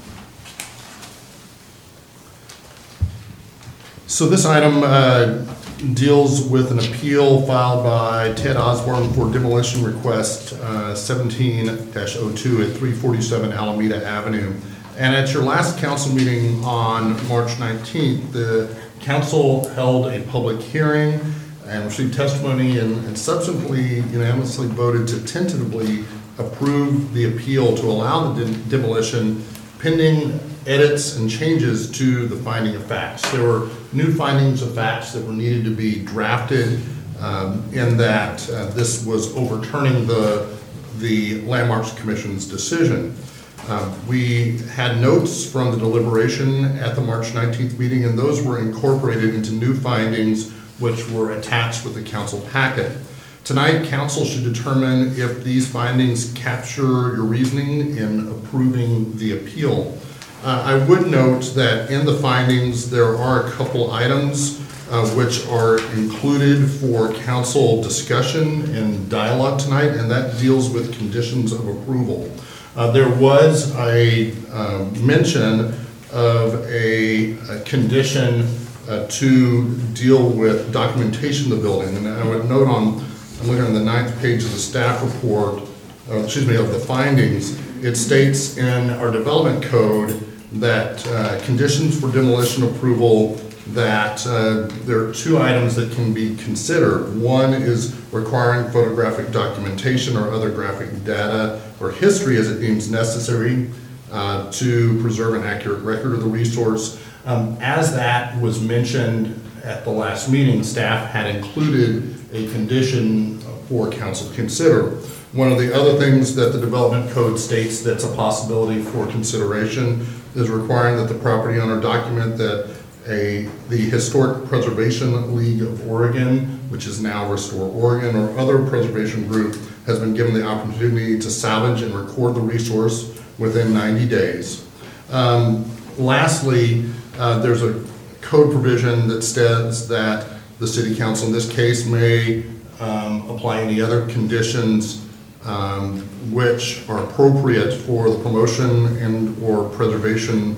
So this item uh, deals with an appeal filed by Ted Osborne for demolition request uh, seventeen dash oh two at three forty-seven Alameda Avenue. And at your last council meeting on March nineteenth, the council held a public hearing and received testimony and and subsequently unanimously voted to tentatively approve the appeal to allow the de- demolition pending edits and changes to the finding of facts. There were new findings of facts that were needed to be drafted um, in that uh, this was overturning the, the Landmarks Commission's decision. Um, we had notes from the deliberation at the March nineteenth meeting, and those were incorporated into new findings which were attached with the council packet. Tonight, council should determine if these findings capture your reasoning in approving the appeal. Uh, I would note that in the findings, there are a couple items uh, which are included for council discussion and dialogue tonight, and that deals with conditions of approval. Uh, there was a uh, mention of a, a condition uh, to deal with documentation of the building, and I would note on, I'm looking on the ninth page of the staff report, uh, excuse me, of the findings, it states in our development code that uh, conditions for demolition approval, that uh, there are two items that can be considered. One is requiring photographic documentation or other graphic data or history as it deems necessary uh, to preserve an accurate record of the resource. Um, as that was mentioned at the last meeting, staff had included a condition for council to consider. One of the other things that the development code states that's a possibility for consideration is requiring that the property owner document that a the Historic Preservation League of Oregon, which is now Restore Oregon, or other preservation group has been given the opportunity to salvage and record the resource within ninety days. Um, lastly, uh, there's a code provision that says that the city council in this case may um, apply any other conditions Um, which are appropriate for the promotion and or preservation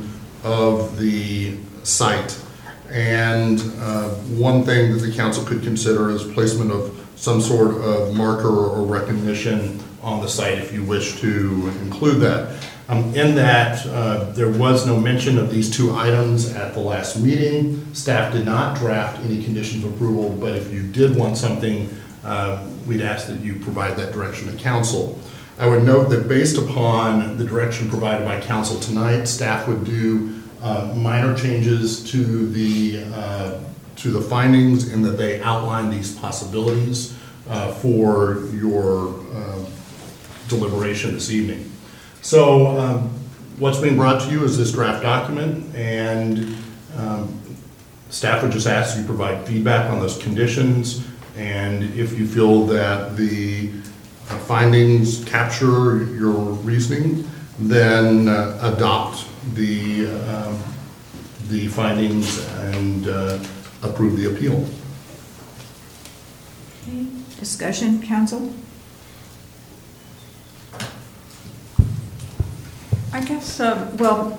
of the site. And uh, one thing that the council could consider is placement of some sort of marker or recognition on the site if you wish to include that. Um, in that, uh, there was no mention of these two items at the last meeting. Staff did not draft any conditions of approval, but if you did want something, Uh, we'd ask that you provide that direction to council. I would note that based upon the direction provided by council tonight, staff would do uh, minor changes to the uh, to the findings in that they outline these possibilities uh, for your uh, deliberation this evening. So um, what's being brought to you is this draft document, and um, staff would just ask you provide feedback on those conditions. And if you feel that the findings capture your reasoning, then uh, adopt the, uh, the findings and uh, approve the appeal. Okay. Discussion, council? I guess, uh, well,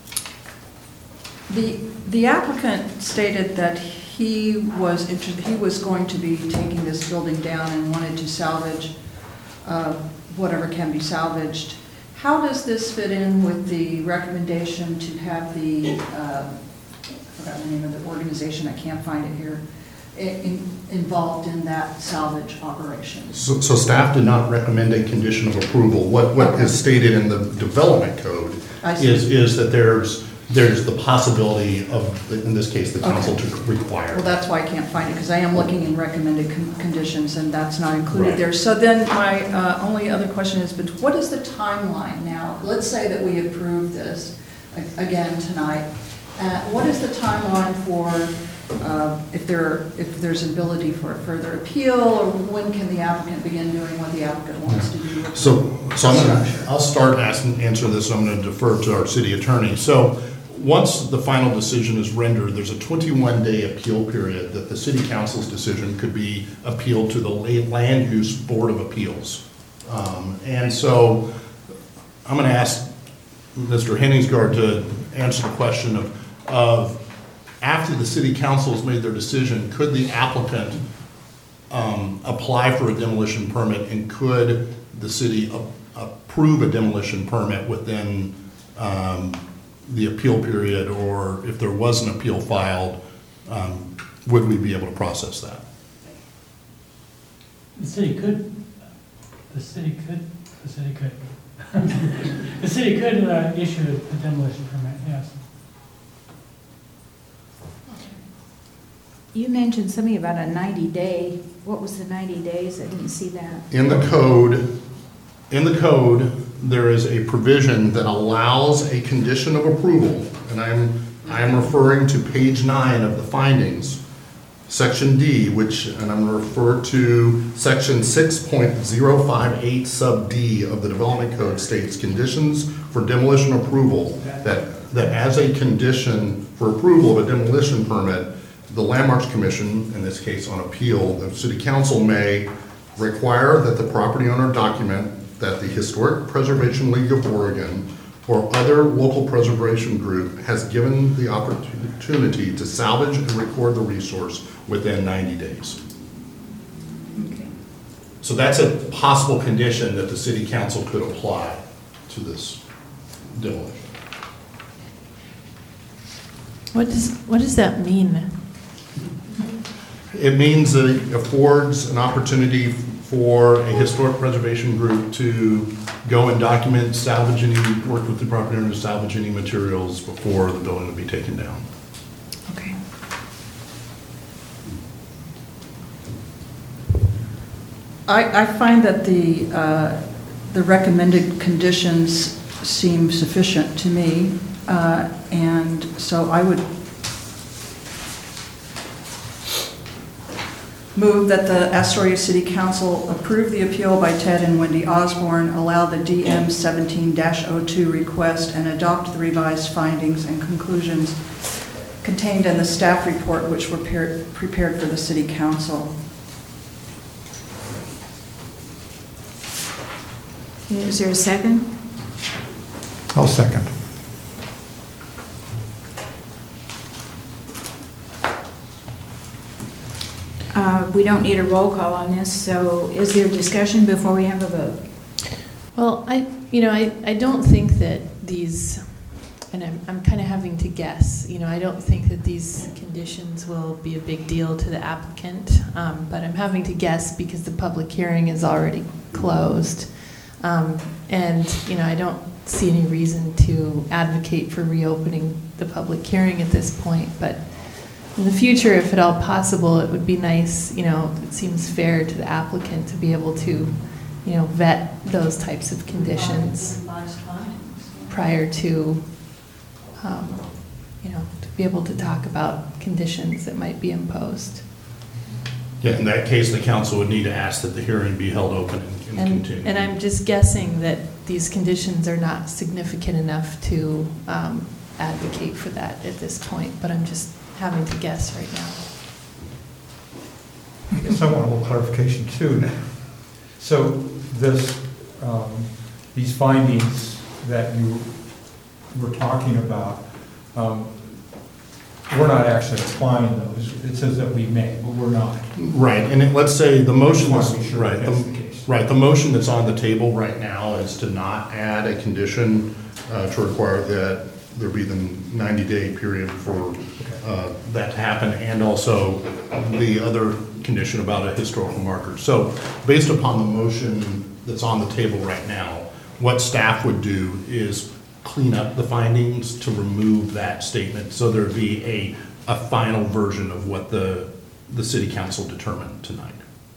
the the applicant stated that he was interested, he was going to be taking this building down and wanted to salvage uh, whatever can be salvaged. How does this fit in with the recommendation to have the, uh, I forgot the name of the organization, I can't find it here, in, involved in that salvage operation? So, so staff did not recommend a condition of approval. What, what is stated in the development code I see. is, is that there's, there's the possibility of, in this case, the council to require. Well, that's why I can't find it, because I am looking in recommended con- conditions, and that's not included Right. there. So then my uh, only other question is, but what is the timeline now? Let's say that we approve this a- again tonight. Uh, What is the timeline for, uh, if there, if there's an ability for a further appeal, or when can the applicant begin doing what the applicant wants to do? with So, the so I'm gonna, structure? I'll start asking, answer this, I'm gonna defer to our city attorney. So, once the final decision is rendered, there's a twenty-one day appeal period that the city council's decision could be appealed to the La- Land Use Board of Appeals. Um, and so, I'm gonna ask Mister Henningsgaard to answer the question of, of, after the city council has made their decision, could the applicant um, apply for a demolition permit, and could the city a- approve a demolition permit within um, the appeal period, or if there was an appeal filed, um, would we be able to process that? The city could, the city could, the city could. The city could uh, issue a demolition permit, yes. You mentioned something about a ninety day. What was the ninety days? I didn't see that. In the code, in the code, there is a provision that allows a condition of approval, and I'm, I'm referring to page nine of the findings, section D, which, and I'm referring to section six point zero five eight sub D of the development code states conditions for demolition approval, that, that as a condition for approval of a demolition permit, the Landmarks Commission, in this case on appeal, the city council may require that the property owner document that the Historic Preservation League of Oregon or other local preservation group has given the opportunity to salvage and record the resource within ninety days. Okay. So that's a possible condition that the city council could apply to this demolition. What does, what does that mean? It means that it affords an opportunity for a historic preservation group to go and document, salvage any, work with the property owner to salvage any materials before the building would be taken down. Okay. I, I find that the, uh, the recommended conditions seem sufficient to me, uh, and so I would move that the Astoria City Council approve the appeal by Ted and Wendy Osborne, allow the D M seventeen dash oh two request, and adopt the revised findings and conclusions contained in the staff report which were prepared prepared for the City Council. Is there a second? I'll second. Uh, We don't need a roll call on this, so is there discussion before we have a vote? Well, I, you know, I, I don't think that these, and I'm, I'm kind of having to guess, you know, I don't think that these conditions will be a big deal to the applicant, um, but I'm having to guess because the public hearing is already closed. Um, and, you know, I don't see any reason to advocate for reopening the public hearing at this point, but in the future, if at all possible, it would be nice, you know, it seems fair to the applicant to be able to, you know, vet those types of conditions prior to, um, you know, to be able to talk about conditions that might be imposed. Yeah, in that case, the council would need to ask that the hearing be held open and and And, continue. and I'm just guessing that these conditions are not significant enough to um, advocate for that at this point, but I'm just having to guess right now. I guess I want a little clarification too. So this, um, these findings that you were talking about, um, we're not actually applying those. It says that we may, but we're not. Right, and it- let's say the motion Just is, wanna be sure right, that that's the- the case. right, the motion that's on the table right now is to not add a condition uh, to require that there be the ninety-day period for uh, that to happen, and also the other condition about a historical marker. So based upon the motion that's on the table right now, what staff would do is clean up the findings to remove that statement, so there'd be a, a final version of what the, the city council determined tonight.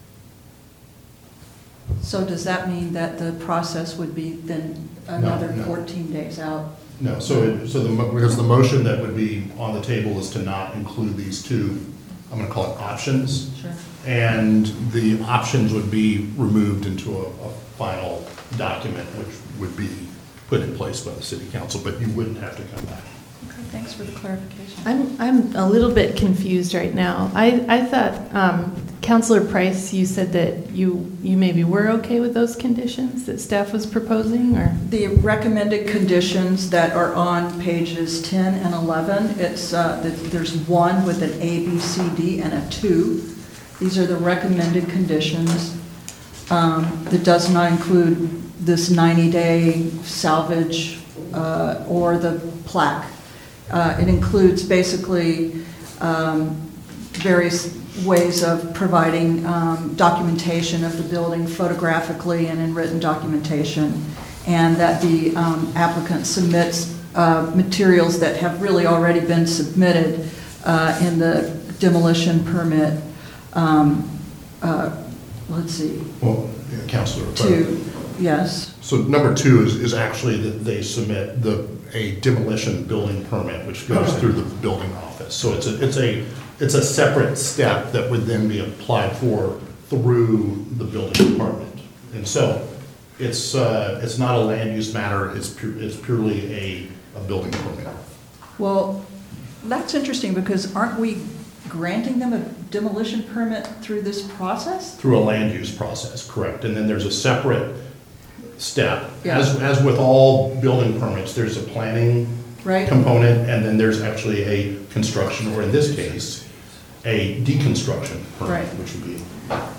So does that mean that the process would be then another no. fourteen days out? No, so, it- so the, mo- because the motion that would be on the table is to not include these two, I'm gonna call it options. Sure. And the options would be removed into a, a final document, which would be put in place by the city council, but you wouldn't have to come back. Okay, thanks for the clarification. I'm, I'm a little bit confused right now. I, I thought, um, Councilor Price, you said that you, you maybe were okay with those conditions that staff was proposing, or? The recommended conditions that are on pages ten and eleven, it's, uh, that there's one with an A, B, C, D, and a two. These are the recommended conditions. Um, that does not include this ninety-day salvage uh, or the plaque. Uh, It includes basically um, various ways of providing um, documentation of the building photographically and in written documentation, and that the um, applicant submits uh, materials that have really already been submitted uh, in the demolition permit. Um, uh, Let's see, Well, yeah, Councilor. two, yes. So number two is, is actually that they submit the, a demolition building permit, which goes through the building office. So it's a, it's a, it's a separate step that would then be applied for through the building department. And so it's, uh, it's not a land use matter, it's pu- it's purely a, a building permit. Well, that's interesting, because aren't we granting them a demolition permit through this process? Through a land use process, correct. And then there's a separate step. Yeah. As, as with all building permits, there's a planning Right. component, and then there's actually a construction, or in this case, a deconstruction permit, Right. which would be.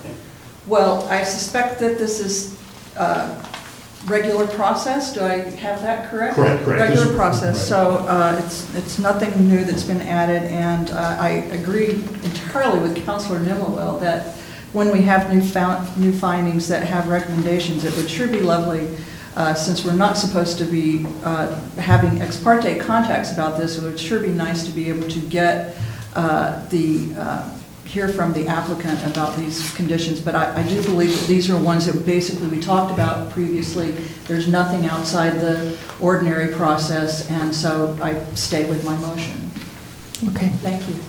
Well, I suspect that this is uh, regular process. Do I have that correct? Correct, correct. Regular This- process. right. So uh, it's, it's nothing new that's been added, and uh, I agree entirely with Councilor Nimmelwell that when we have new found, new findings that have recommendations, it would sure be lovely, uh, since we're not supposed to be uh, having ex parte contacts about this, it would sure be nice to be able to get uh, the, uh, hear from the applicant about these conditions. But I, I do believe that these are ones that basically we talked about previously. There's nothing outside the ordinary process, and so I stay with my motion. Okay. Thank you.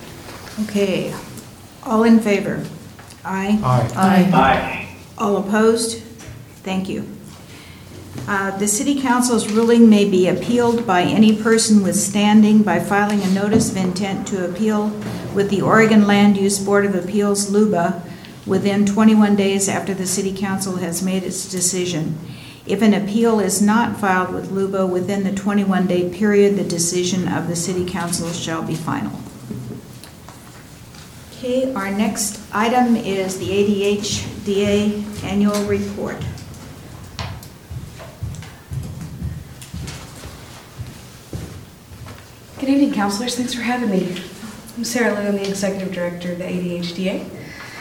Okay, all in favor? Aye. Aye. Aye. Aye. All opposed? Thank you. Uh, The City Council's ruling may be appealed by any person withstanding by filing a notice of intent to appeal with the Oregon Land Use Board of Appeals, LUBA, within twenty-one days after the City Council has made its decision. If an appeal is not filed with LUBA within the twenty-one day period, the decision of the City Council shall be final. Okay, our next item is the A D H D A Annual Report. Good evening, counselors. Thanks for having me. I'm Sarah Liu. I'm the Executive Director of the A D H D A.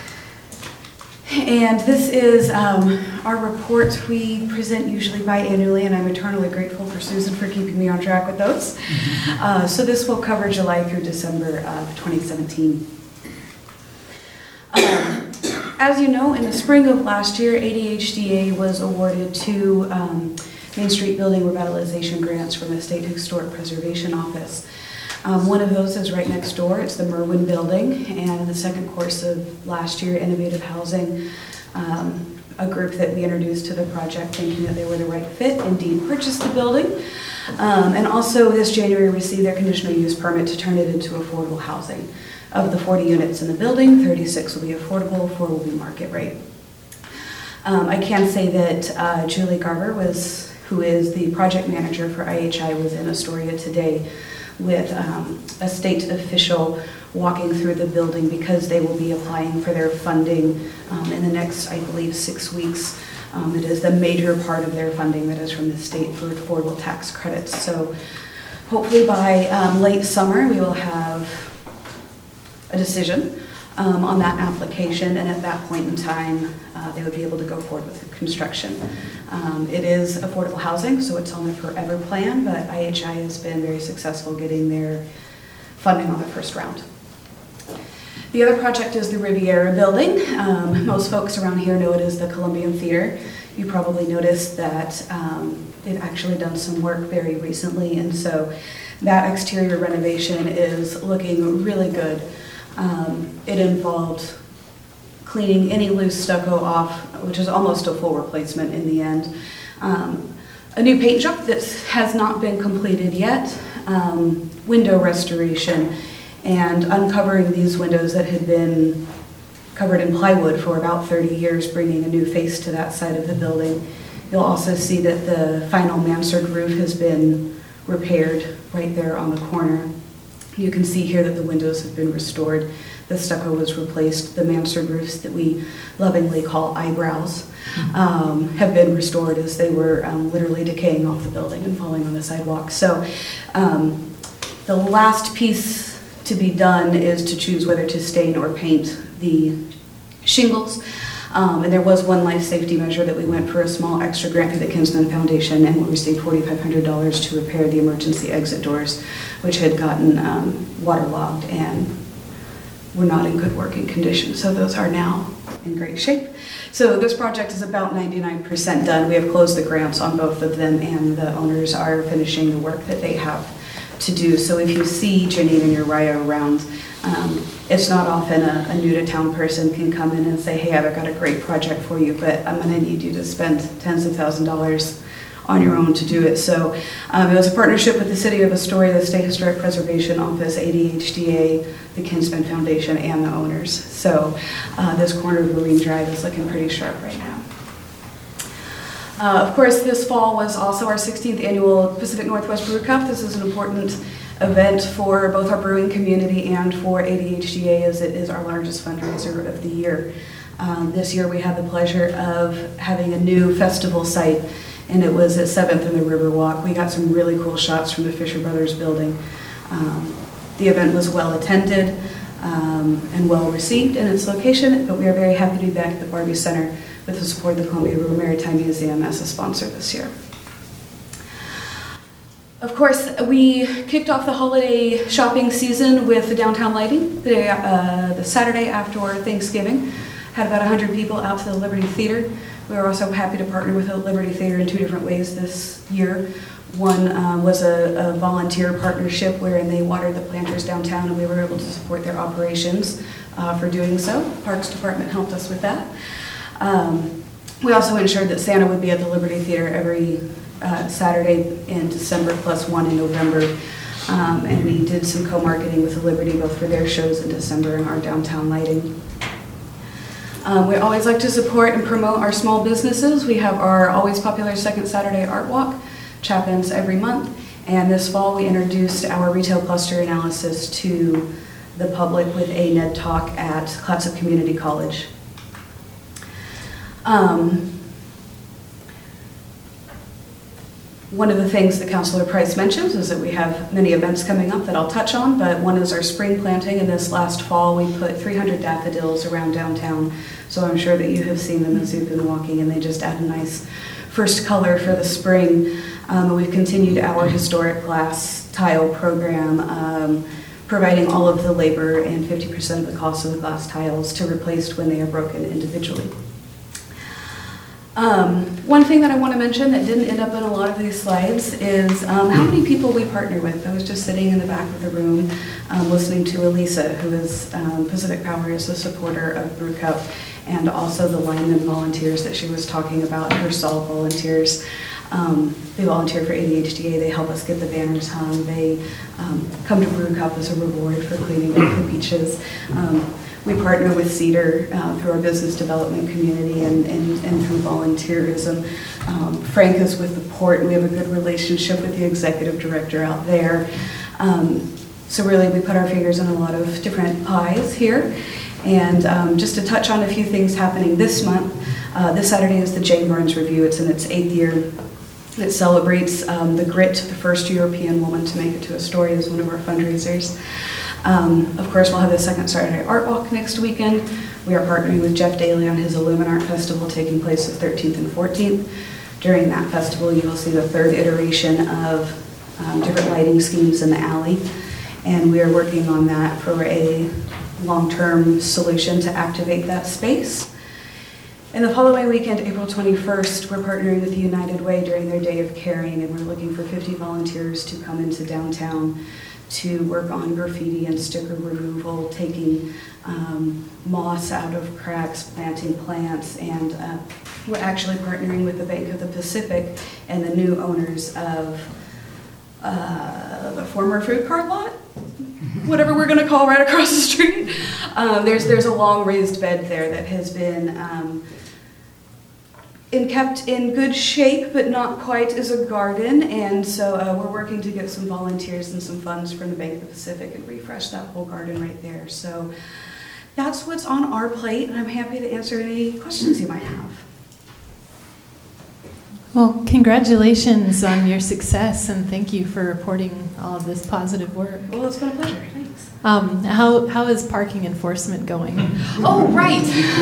And this is um, our report we present usually biannually, and I'm eternally grateful for Susan for keeping me on track with those. Uh, so this will cover July through December of twenty seventeen. Um, as you know, in the spring of last year, A D H D A was awarded two um, Main Street Building Revitalization Grants from the State Historic Preservation Office. Um, one of those is right next door. It's the Merwin Building, and in the second course of last year, Innovative Housing um, a group that we introduced to the project thinking that they were the right fit, indeed purchased the building. Um, and also this January received their conditional use permit to turn it into affordable housing. Of the forty units in the building, thirty-six will be affordable, four will be market rate. Um, I can say that uh, Julie Garber, was, who is the project manager for I H I, was in Astoria today with um, a state official walking through the building because they will be applying for their funding um, in the next, I believe, six weeks. Um, it is the major part of their funding that is from the state for affordable tax credits. So hopefully by um, late summer we will have a decision um, on that application, and at that point in time uh, they would be able to go forward with the construction. Um, it is affordable housing, so it's on the forever plan, but I H I has been very successful getting their funding on the first round. The other project is the Riviera building. Um, most folks around here know it as the Columbian Theater. You probably noticed that um, they've actually done some work very recently, and so that exterior renovation is looking really good. Um, it involved cleaning any loose stucco off, which is almost a full replacement in the end. Um, a new paint job that has not been completed yet, um, window restoration, and uncovering these windows that had been covered in plywood for about thirty years, bringing a new face to that side of the building. You'll also see that the final mansard roof has been repaired right there on the corner. You can see here that the windows have been restored. The stucco was replaced. The mansard roofs that we lovingly call eyebrows um, have been restored as they were um, literally decaying off the building and falling on the sidewalk. So um, the last piece to be done is to choose whether to stain or paint the shingles. Um, and there was one life safety measure that we went for a small extra grant through the Kinsman Foundation, and we received four thousand five hundred dollars to repair the emergency exit doors, which had gotten um, waterlogged and were not in good working condition. So those are now in great shape. So this project is about ninety-nine percent done. We have closed the grants on both of them, and the owners are finishing the work that they have to do. So if you see Janine and Uriah around, um, it's not often a, a new to town person can come in and say, hey, I've got a great project for you, but I'm going to need you to spend tens of thousand dollars on your own to do it. So um, it was a partnership with the City of Astoria, the State Historic Preservation Office, A D H D A, the Kinsman Foundation, and the owners. So uh, this corner of Marine Drive is looking pretty sharp right now. Uh, of course, this fall was also our sixteenth annual Pacific Northwest Brew Cup. This is an important event for both our brewing community and for A D H D A, as it is our largest fundraiser of the year. Um, this year we had the pleasure of having a new festival site, and it was at seventh and the Riverwalk. We got some really cool shots from the Fisher Brothers building. Um, the event was well attended um, and well received in its location, but we are very happy to be back at the Barbie Center with the support of the Columbia River Maritime Museum as a sponsor this year. Of course, we kicked off the holiday shopping season with the downtown lighting the, uh, the Saturday after Thanksgiving. Had about one hundred people out to the Liberty Theater. We were also happy to partner with the Liberty Theater in two different ways this year. One uh, was a, a volunteer partnership wherein they watered the planters downtown, and we were able to support their operations uh, for doing so. Parks Department helped us with that. Um, we also ensured that Santa would be at the Liberty Theater every uh, Saturday in December plus one in November. Um, and we did some co-marketing with the Liberty, both for their shows in December and our downtown lighting. Um, we always like to support and promote our small businesses. We have our always popular Second Saturday Art Walk, which happens every month. And this fall we introduced our retail cluster analysis to the public with a N E D talk at Clatsop Community College. Um, one of the things that Councilor Price mentions is that we have many events coming up that I'll touch on, but one is our spring planting, and this last fall we put three hundred daffodils around downtown, so I'm sure that you have seen them as you've been walking, and they just add a nice first color for the spring. Um, we've continued our historic glass tile program, um, providing all of the labor and fifty percent of the cost of the glass tiles to replace when they are broken individually. Um, one thing that I want to mention that didn't end up in a lot of these slides is um, how many people we partner with. I was just sitting in the back of the room um, listening to Elisa, who is um, Pacific Power is a supporter of Brew Cup, and also the lineman volunteers that she was talking about, her SOLVE volunteers. Um, they volunteer for A D H D A, they help us get the banners hung, they um, come to Brew Cup as a reward for cleaning up the beaches. Um, we partner with Cedar uh, through our business development community and, and, and through volunteerism. Um, Frank is with the port, we have a good relationship with the executive director out there. Um, so really we put our fingers in a lot of different pies here. And um, just to touch on a few things happening this month, uh, this Saturday is the Jane Burns Review. It's in its eighth year. It celebrates um, the grit, the first European woman to make it to Astoria, as one of our fundraisers. Um, of course, we'll have the second Saturday Art Walk next weekend. We are partnering with Jeff Daly on his Illumine Art Festival taking place the thirteenth and fourteenth. During that festival, you will see the third iteration of um, different lighting schemes in the alley. And we are working on that for a long-term solution to activate that space. And the following weekend, April twenty-first, we're partnering with United Way during their Day of Caring, and we're looking for fifty volunteers to come into downtown to work on graffiti and sticker removal, taking um, moss out of cracks, planting plants, and uh, we're actually partnering with the Bank of the Pacific and the new owners of uh, the former food cart lot, whatever we're going to call right across the street. Um, there's, there's a long raised bed there that has been um, in, kept in good shape, but not quite as a garden. And so uh, we're working to get some volunteers and some funds from the Bank of the Pacific and refresh that whole garden right there. So that's what's on our plate, and I'm happy to answer any questions you might have. Well, congratulations on your success, and thank you for reporting all of this positive work. Well, it's been a pleasure. Thanks. Um, how, how is parking enforcement going? Oh, right.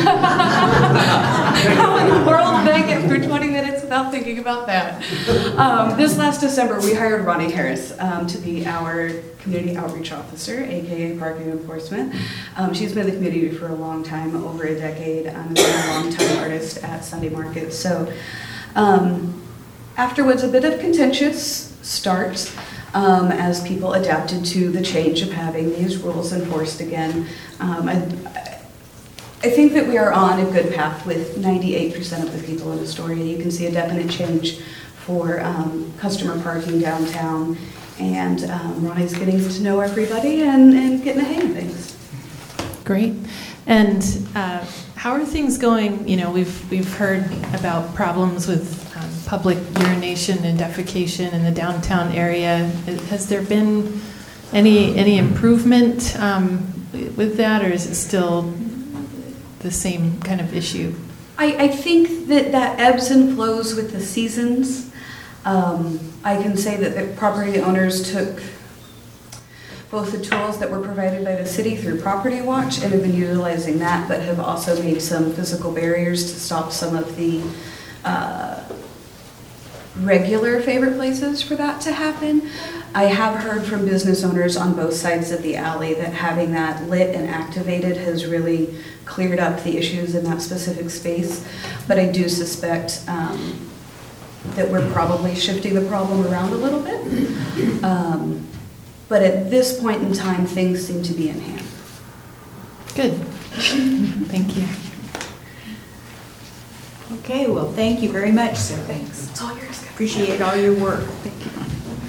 How in the world did I get through twenty minutes without thinking about that? Um, this last December, we hired Ronnie Harris um, to be our community outreach officer, aka parking enforcement. Um, she's been in the community for a long time, over a decade. Um, and been a long-time artist at Sunday Market. So. Um, afterwards, a bit of contentious start um, as people adapted to the change of having these rules enforced again. Um, I, I think that we are on a good path with ninety-eight percent of the people in Astoria. You can see a definite change for um, customer parking downtown, and um, Ronnie's getting to know everybody and, and getting the hang of things. Great. And uh, how are things going? You know, we've we've heard about problems with um, public urination and defecation in the downtown area. Has there been any any improvement um, with that, or is it still the same kind of issue? I, I think that that ebbs and flows with the seasons. Um, I can say that the property owners took both the tools that were provided by the city through Property Watch and have been utilizing that, but have also made some physical barriers to stop some of the uh, regular favorite places for that to happen. I have heard from business owners on both sides of the alley that having that lit and activated has really cleared up the issues in that specific space, but I do suspect um, that we're probably shifting the problem around a little bit. Um, But at this point in time, things seem to be in hand. Good. Thank you. Okay, well, thank you very much, sir. Thanks. It's all yours. Appreciate all your work. Thank you.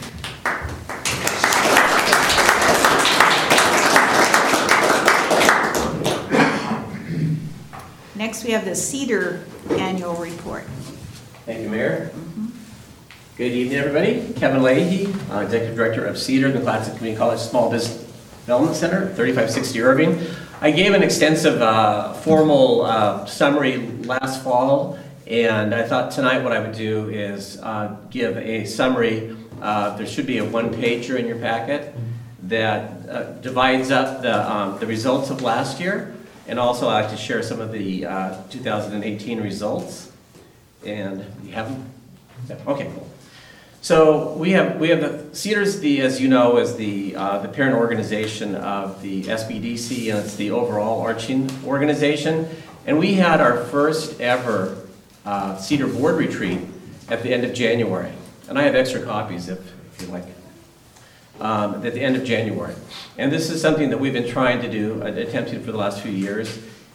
Next, we have the Cedar Annual Report. Thank you, Mayor. Mm-hmm. Good evening, everybody. Kevin Leahy, uh, Executive Director of Cedar, the Classic Community College Small Business Development Center, thirty-five sixty Irving. I gave an extensive uh, formal uh, summary last fall, and I thought tonight what I would do is uh, give a summary. Uh, there should be a one-pager in your packet that uh, divides up the, um, the results of last year, and also I'd like to share some of the uh, two thousand eighteen results. And you have them? Okay, cool. So we have we have the Cedar's the as you know is the uh, the parent organization of the S B D C, and it's the overall arching organization. And we had our first ever uh, Cedar board retreat at the end of January, and I have extra copies if, if you like. Um, at the end of January, and this is something that we've been trying to do, uh, attempting for the last few years.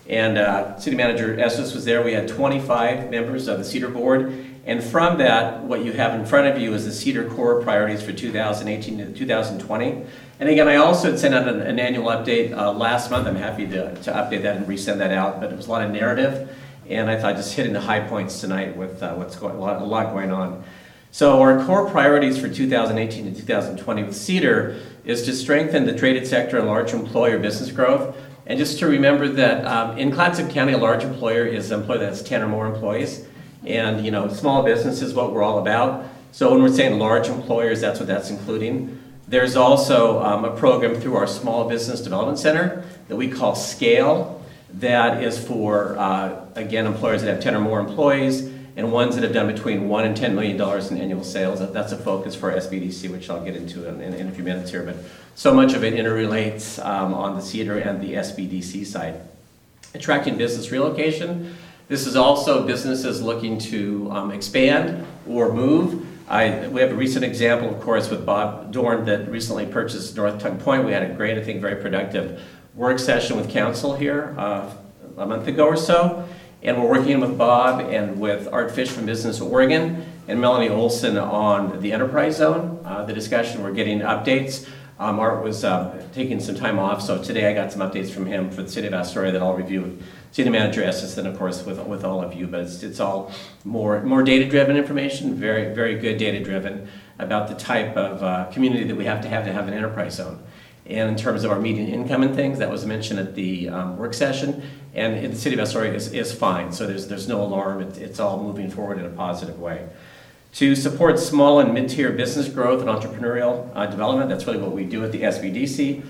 And uh, City Manager Estes was there. We had twenty-five members of the Cedar Board. And from that, what you have in front of you is the Cedar Core priorities for two thousand eighteen to two thousand twenty. And again, I also had sent out an, an annual update uh, last month. I'm happy to, to update that and resend that out, but it was a lot of narrative. And I thought just hitting the high points tonight with uh, what's going, a lot, a lot going on. So our core priorities for two thousand eighteen to two thousand twenty with Cedar is to strengthen the traded sector and large employer business growth. And just to remember that um, in Clatsop County, a large employer is an employer that has ten or more employees. And, you know, small business is what we're all about. So when we're saying large employers, that's what that's including. There's also um, a program through our Small Business Development Center that we call SCALE. That is for, uh, again, employers that have ten or more employees and ones that have done between one and ten million dollars in annual sales. That's a focus for S B D C, which I'll get into in, in, in a few minutes here. But so much of it interrelates um, on the Cedar and the S B D C side. Attracting business relocation. This is also businesses looking to um, expand or move. I, we have a recent example, of course, with Bob Dorn that recently purchased North Tongue Point. We had a great, I think, very productive work session with council here uh, a month ago or so. And we're working with Bob and with Art Fish from Business Oregon and Melanie Olson on the Enterprise Zone. Uh, the discussion, we're getting updates. Um, Art was uh, taking some time off, so today I got some updates from him for the City of Astoria that I'll review with City Manager Estes and, of course, with, with all of you. But it's, it's all more, more data-driven information, very, very good data-driven about the type of uh, community that we have to have to have an Enterprise Zone. And in terms of our median income and things, that was mentioned at the um, work session. And in the City of Astoria is, is fine, so there's, there's no alarm. It, it's all moving forward in a positive way. To support small and mid-tier business growth and entrepreneurial uh, development, that's really what we do at the S B D C.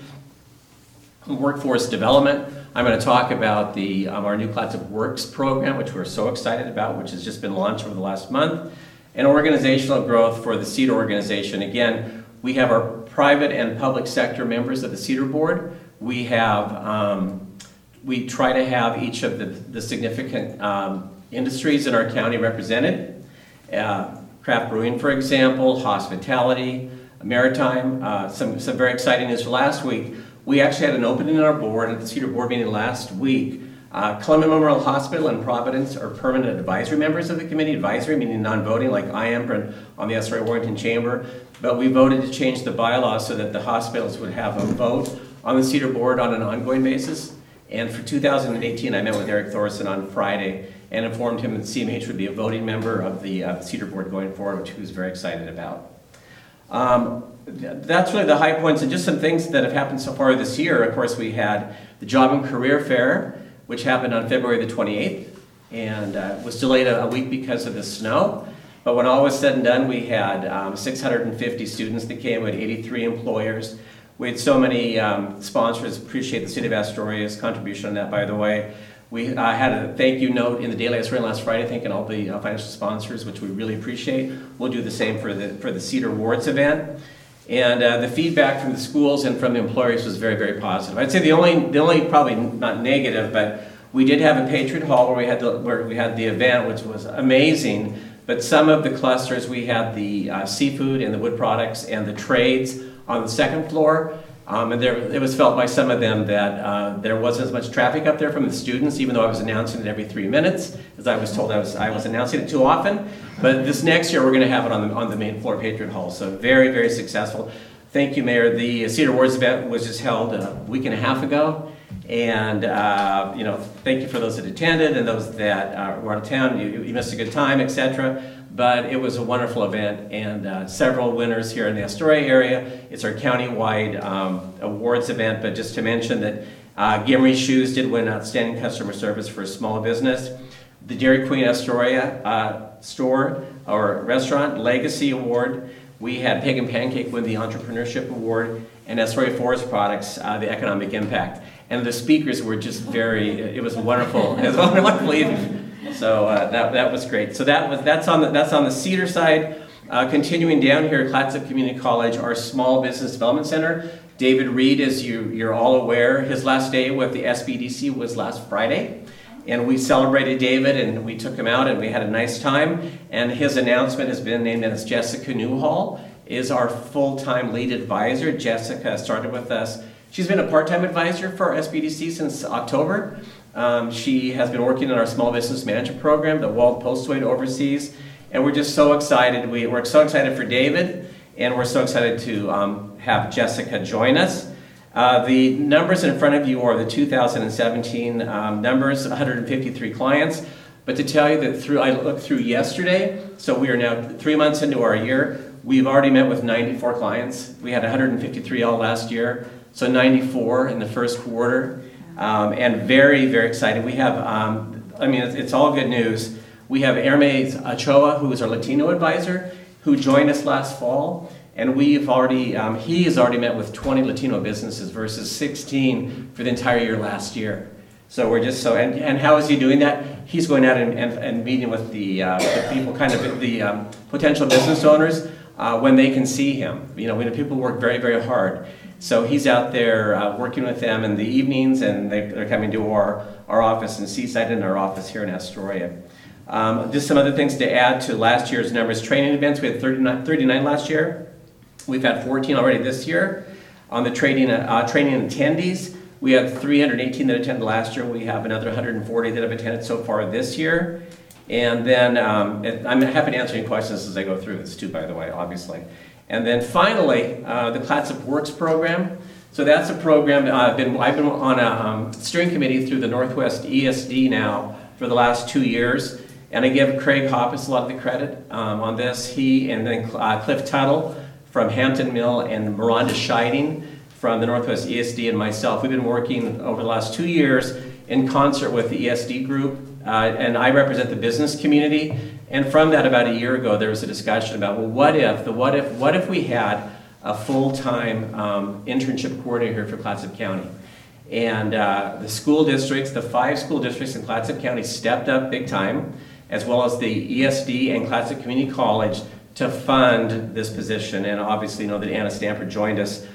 Workforce development, I'm going to talk about the um, our new Clatsop Works program, which we're so excited about, which has just been launched over the last month. And organizational growth for the Cedar organization. Again, we have our private and public sector members of the Cedar Board. We have, um, we try to have each of the, the significant um, industries in our county represented. Uh, craft brewing, for example, hospitality, maritime, uh, some, some very exciting news for last week. We actually had an opening in our board at the Cedar Board meeting last week. Uh, Columbia Memorial Hospital and Providence are permanent advisory members of the committee. Advisory meaning non-voting, like I am on the Astoria Warrington Chamber. But we voted to change the bylaws so that the hospitals would have a vote on the Cedar Board on an ongoing basis. And for two thousand eighteen, I met with Eric Thorson on Friday and informed him that C M H would be a voting member of the uh, Cedar Board going forward, which he was very excited about. Um, that's really the high points and just some things that have happened so far this year. Of course, we had the Job and Career Fair, which happened on February the twenty-eighth, and uh, was delayed a, a week because of the snow. But when all was said and done, we had um, six hundred fifty students that came, we had eighty-three employers. We had so many um, sponsors. Appreciate the City of Astoria's contribution on that, by the way. We uh, had a thank you note in the Daily Astorian last Friday, thanking all the uh, financial sponsors, which we really appreciate. We'll do the same for the, for the Cedar Awards event. And uh, the feedback from the schools and from the employers was very, very positive. I'd say the only, the only probably not negative, but we did have a Patriot Hall where we had the, where we had the event, which was amazing. But some of the clusters, we had the uh, seafood and the wood products and the trades on the second floor. Um, and there, it was felt by some of them that uh, there wasn't as much traffic up there from the students, even though I was announcing it every three minutes, as I was told I was, I was announcing it too often. But this next year, we're going to have it on the, on the main floor, Patriot Hall. So very, very successful. Thank you, Mayor. The Cedar Awards event was just held a week and a half ago. And, uh, you know, thank you for those that attended and those that uh, were out of town. You, you missed a good time, et cetera. But it was a wonderful event, and uh, several winners here in the Astoria area. It's our county-wide um, awards event, but just to mention that uh, Gimri Shoes did win Outstanding Customer Service for a small business. The Dairy Queen Astoria uh, store or restaurant Legacy Award. We had Pig and Pancake win the Entrepreneurship Award, and Astoria Forest Products, uh, the Economic Impact. And the speakers were just very, it was wonderful. It was a wonderful evening. So uh, that, that was great. So that was, that's, on the, that's on the Cedar side. Uh, continuing down here at Clatsop Community College, our Small Business Development Center. David Reed, as you, you're all aware, his last day with the S B D C was last Friday. And we celebrated David, and we took him out, and we had a nice time. And his announcement has been named as Jessica Newhall is our full-time lead advisor. Jessica started with us. She's been a part-time advisor for S B D C since October, Um, she has been working in our small business management program that Walt Postwaite oversees, and we're just so excited. We, we're so excited for David, and we're so excited to um, have Jessica join us. Uh, the numbers in front of you are the two thousand seventeen um, numbers, one hundred fifty-three clients. But to tell you that through, I looked through yesterday, so we are now three months into our year. We've already met with ninety-four clients. We had one hundred fifty-three all last year, so ninety-four in the first quarter. Um, and very, very excited. We have, um, I mean, it's, it's all good news. We have Hermes Ochoa, who is our Latino advisor, who joined us last fall. And we've already, um, he has already met with twenty Latino businesses versus sixteen for the entire year last year. So we're just so, and, and how is he doing that? He's going out and, and, and meeting with the, uh, the people, kind of the um, potential business owners uh, when they can see him. You know, when people work very, very hard. So he's out there uh, working with them in the evenings, and they, they're coming to our, our office in Seaside and our office here in Astoria. Um, just some other things to add to last year's numbers. Training events, we had thirty-nine, thirty-nine last year. We've had fourteen already this year. On the training, uh, training attendees, we had three hundred eighteen that attended last year. We have another one hundred forty that have attended so far this year. And then um, it, I'm happy to answer any questions as I go through this too, by the way, obviously. And then finally, uh, the Clatsop Works program. So that's a program, uh, I've, been, I've been on a um, steering committee through the Northwest E S D now for the last two years. And I give Craig Hoppus a lot of the credit um, on this. He and then uh, Cliff Tuttle from Hampton Mill and Miranda Scheiding from the Northwest E S D and myself. We've been working over the last two years in concert with the E S D group, uh, and I represent the business community. And from that, about a year ago, there was a discussion about, well, what if, the what if, what if we had a full-time um, internship coordinator here for Clatsop County? And uh, the school districts, the five school districts in Clatsop County stepped up big time, as well as the E S D and Clatsop Community College to fund this position. And obviously, you know that Anna Stanford joined us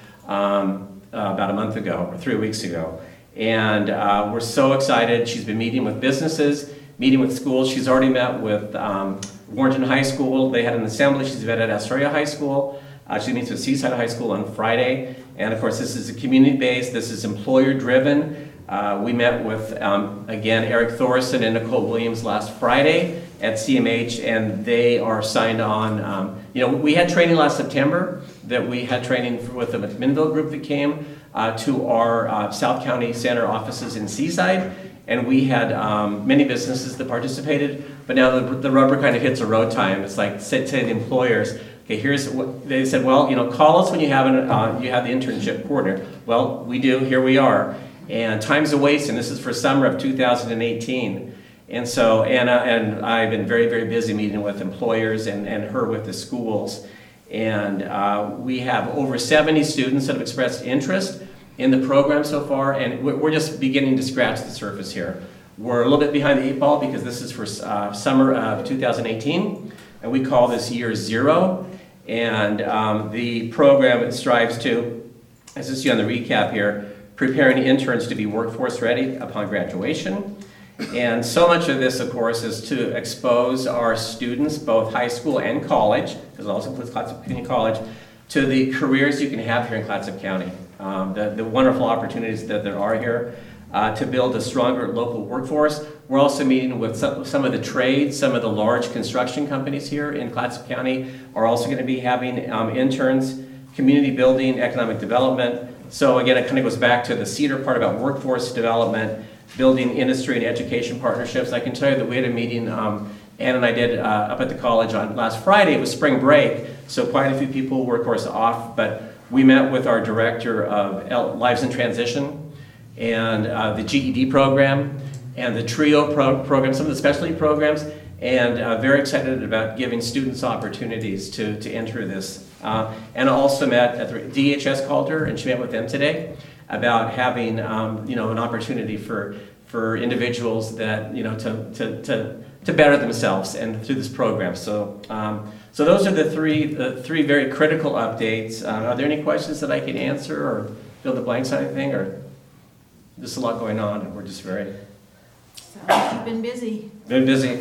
um, uh, about a month ago, or three weeks ago. And uh, we're so excited. She's been meeting with businesses, meeting with schools. She's already met with um, Warrenton High School. They had an assembly. She's met at Astoria High School. Uh, she meets with Seaside High School on Friday. And of course, this is a community-based, this is employer-driven. Uh, we met with, um, again, Eric Thorson and Nicole Williams last Friday at C M H, and they are signed on. Um, you know, we had training last September, that we had training with the McMinnville group that came uh, to our uh, South County Center offices in Seaside, and we had um, many businesses that participated, but now the, the rubber kind of hits a road time. It's like, say to the employers, okay, here's what, they said, well, you know, call us when you have, an, uh, you have the internship coordinator. Well, we do, here we are. And time's a waste, and this is for summer of two thousand eighteen. And so Anna and I have been very, very busy meeting with employers and, and her with the schools. And uh, we have over seventy students that have expressed interest in the program so far, and we're just beginning to scratch the surface here. We're a little bit behind the eight ball because this is for uh, summer of two thousand eighteen, and we call this year zero. And um, the program strives to, as you see on the recap here, preparing interns to be workforce ready upon graduation. And so much of this, of course, is to expose our students, both high school and college, because it also includes Clatsop Community College, to the careers you can have here in Clatsop County, um, the, the wonderful opportunities that there are here uh, to build a stronger local workforce. We're also meeting with some, some of the trades, some of the large construction companies here in Clatsop County are also going to be having um, interns, community building, economic development. So again, it kind of goes back to the Cedar part about workforce development, building industry and education partnerships. I can tell you that we had a meeting, um, Ann and I did uh, up at the college on last Friday. It was spring break, so quite a few people were, of course, off, but we met with our director of L Lives in Transition and uh, the G E D program and the TRIO pro program, some of the specialty programs, and uh, very excited about giving students opportunities to, to enter this. Uh, and also met at the D H S called her, and she met with them today about having um, you know, an opportunity for for individuals that you know to to to, to better themselves and through this program. So um, so those are the three the three very critical updates. Uh, are there any questions that I can answer or fill the blanks on anything, or just a lot going on and we're just very Sounds like you've been busy. Been busy.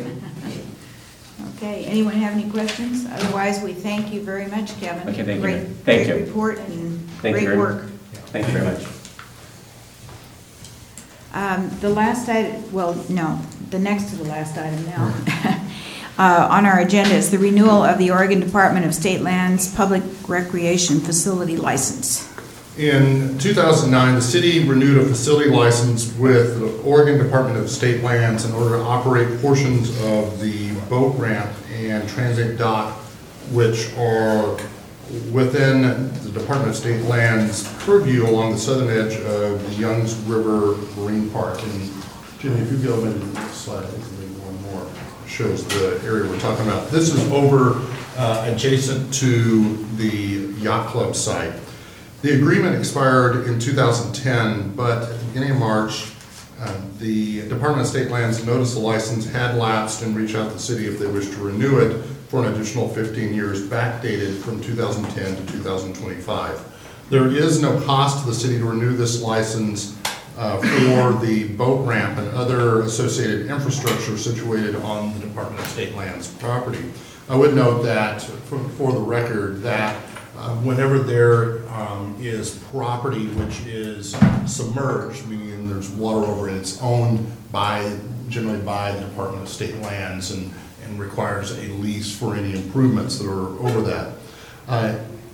Okay, anyone have any questions? Otherwise, we thank you very much, Kevin. Okay, thank great, you. Thank great you. report and Thank great you very work. Much. Thank you very much. Um, The last item, well, no, the next to the last item now, uh, on our agenda is the renewal of the Oregon Department of State Lands Public Recreation Facility License. In two thousand nine, the city renewed a facility license with the Oregon Department of State Lands in order to operate portions of the boat ramp and transit dock, which are within the Department of State Lands purview along the southern edge of the Youngs River Marine Park. And Jimmy, if you go into the slide, I think maybe one more shows the area we're talking about. This is over uh, adjacent to the yacht club site. The agreement expired in two thousand ten, but at the beginning of March, uh, the Department of State Lands noticed the license had lapsed and reached out to the city if they wished to renew it for an additional fifteen years, backdated from two thousand ten to two thousand twenty-five. There is no cost to the city to renew this license uh, for the boat ramp and other associated infrastructure situated on the Department of State Lands property. I would note that, for, for the record, that Uh, whenever there um, is property which is submerged, meaning there's water over it, it's owned by, generally by the Department of State Lands and, and requires a lease for any improvements that are over that. Uh,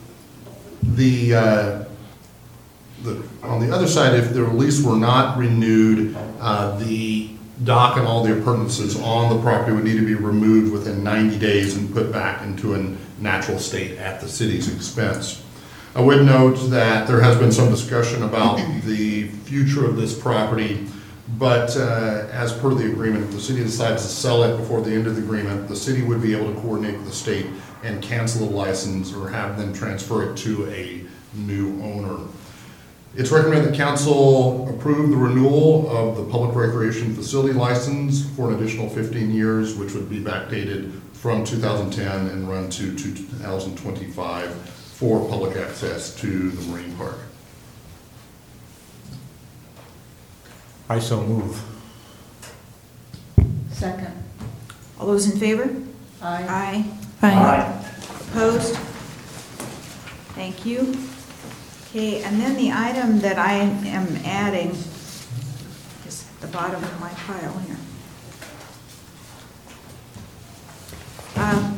the, uh, the, on the other side, if the lease were not renewed, uh, the dock and all the appurtenances on the property would need to be removed within ninety days and put back into a natural state at the city's expense. I would note that there has been some discussion about the future of this property, but uh, as per the agreement, if the city decides to sell it before the end of the agreement, the city would be able to coordinate with the state and cancel the license or have them transfer it to a new owner. It's recommended that council approve the renewal of the public recreation facility license for an additional fifteen years, which would be backdated from two thousand ten and run to two thousand twenty-five for public access to the marine park. I so move. Second. All those in favor? Aye. Aye. Aye. Opposed? Thank you. Okay, and then the item that I am adding is at the bottom of my pile here. Um,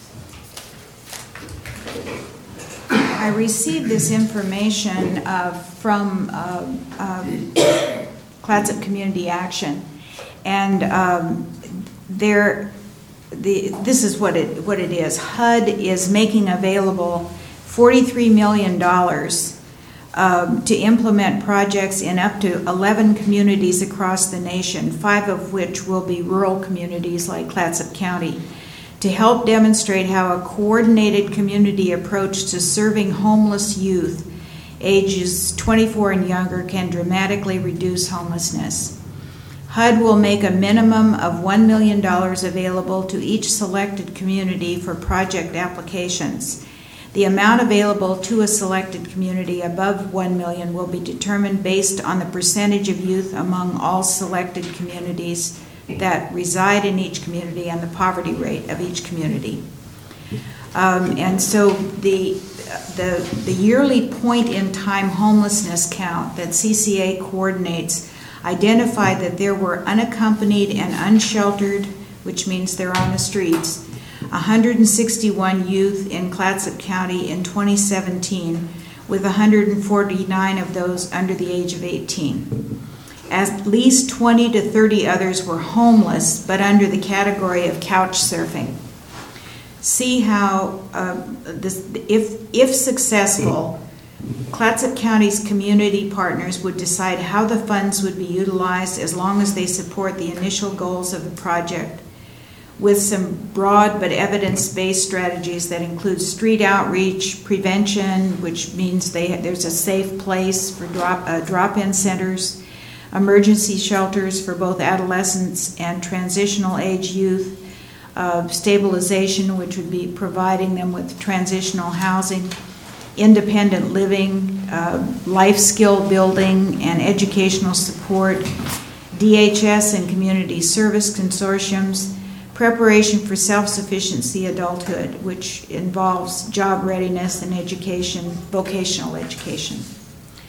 I received this information uh, from uh, um, Clatsop Community Action, and um, there, the this is what it what it is. H U D is making available forty-three million dollars um, to implement projects in up to eleven communities across the nation, five of which will be rural communities like Clatsop County, to help demonstrate how a coordinated community approach to serving homeless youth ages twenty-four and younger can dramatically reduce homelessness. H U D will make a minimum of one million dollars available to each selected community for project applications. The amount available to a selected community above one million dollars will be determined based on the percentage of youth among all selected communities that reside in each community and the poverty rate of each community. Um, and so the, the, the yearly point-in-time homelessness count that C C A coordinates identified that there were unaccompanied and unsheltered, which means they're on the streets, one hundred sixty-one youth in Clatsop County in twenty seventeen, with one hundred forty-nine of those under the age of eighteen. At least twenty to thirty others were homeless, but under the category of couch surfing. See how, uh, this, if, if successful, Clatsop County's community partners would decide how the funds would be utilized as long as they support the initial goals of the project, with some broad but evidence-based strategies that include street outreach, prevention, which means they, there's a safe place for drop, uh, drop-in centers, emergency shelters for both adolescents and transitional age youth, uh, stabilization, which would be providing them with transitional housing, independent living, uh, life skill building, and educational support, D H S and community service consortiums, preparation for self-sufficiency adulthood, which involves job readiness and education, vocational education.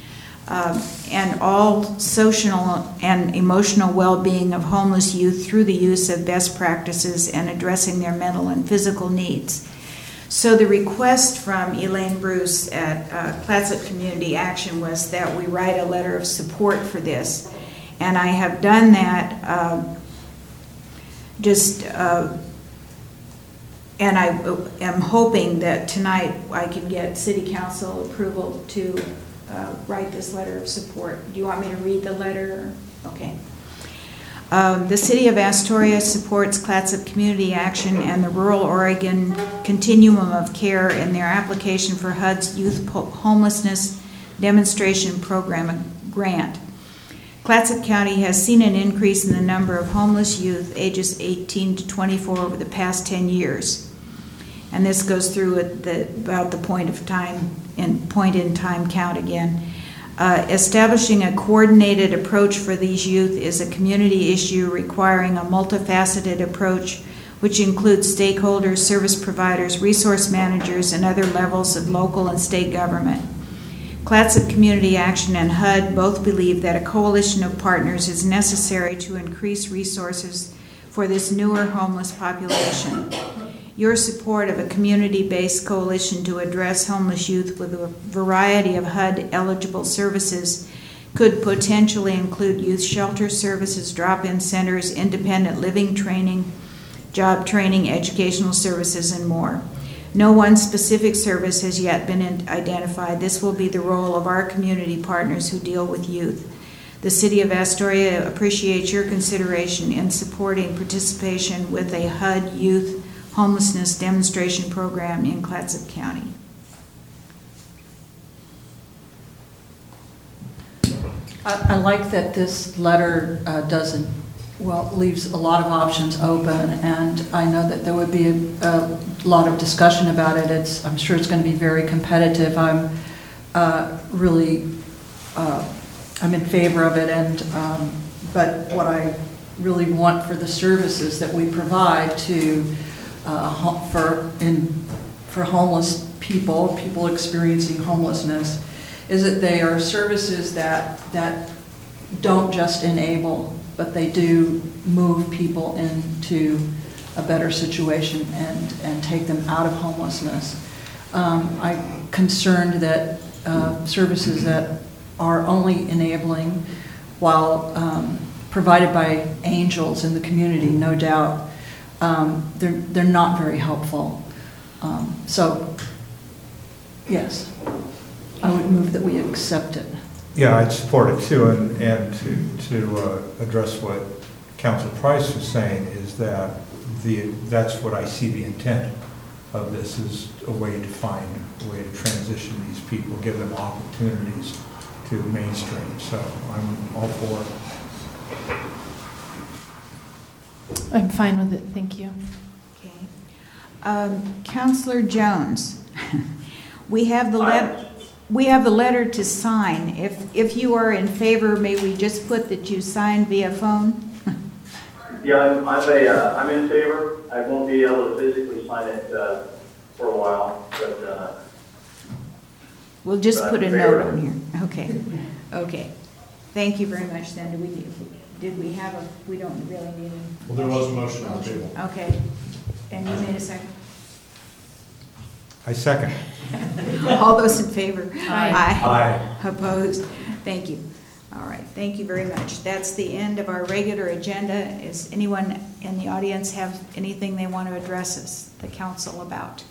uh, and all social and emotional well-being of homeless youth through the use of best practices and addressing their mental and physical needs. So the request from Elaine Bruce at uh, Clatsop Community Action was that we write a letter of support for this. And I have done that uh, just, uh, and I am hoping that tonight I can get City Council approval to uh, write this letter of support. Do you want me to read the letter? Okay. Um, the City of Astoria supports Clatsop Community Action and the Rural Oregon Continuum of Care in their application for H U D's Youth Homelessness Demonstration Program grant. Clatsop County has seen an increase in the number of homeless youth ages eighteen to twenty-four over the past ten years. And this goes through at the, about the point of time and point in time count again. Uh, establishing a coordinated approach for these youth is a community issue requiring a multifaceted approach, which includes stakeholders, service providers, resource managers, and other levels of local and state government. Clatsop Community Action and H U D both believe that a coalition of partners is necessary to increase resources for this newer homeless population. Your support of a community-based coalition to address homeless youth with a variety of H U D-eligible services could potentially include youth shelter services, drop-in centers, independent living training, job training, educational services, and more. No one specific service has yet been identified. This will be the role of our community partners who deal with youth. The City of Astoria appreciates your consideration in supporting participation with a H U D youth homelessness demonstration program in Clatsop County. I, I like that this letter uh, doesn't, well, leaves a lot of options open, and I know that there would be a, a lot of discussion about it. It's, I'm sure it's going to be very competitive. I'm uh, really, uh, I'm in favor of it, and um, but what I really want for the services that we provide to Uh, for in for homeless people, people experiencing homelessness, is that they are services that that don't just enable, but they do move people into a better situation and and take them out of homelessness. Um, I'm concerned that uh, services that are only enabling, while um, provided by angels in the community, no doubt, Um, they're, they're not very helpful. Um, so, yes, I would move that we accept it. Yeah, I'd support it too, and, and to, to uh, address what Councilor Price was saying is that the, that's what I see the intent of this is a way to find a way to transition these people, give them opportunities to mainstream. So I'm all for it. I'm fine with it, thank you. Okay. Um, Councilor Jones, we have the letter. We have the letter to sign. If if you are in favor, may we just put that you signed via phone? Yeah, I'm, I'm a, uh, I'm in favor. I won't be able to physically sign it uh, for a while, but. Uh, We'll just but put a I'm note fair. on here. Okay. Okay. Thank you very much. Then, do we did we have a? We don't really need a. Well, there was a motion on the table. Okay. And you made a second. I second. All those in favor? Aye. Aye. Aye. Opposed? Thank you. All right, thank you very much. That's the end of our regular agenda. Is anyone in the audience have anything they want to address us, the council, about?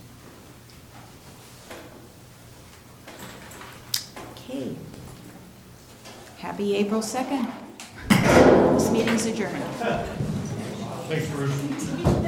Okay. Happy April second. This meeting's adjourned. Thanks, Bruce.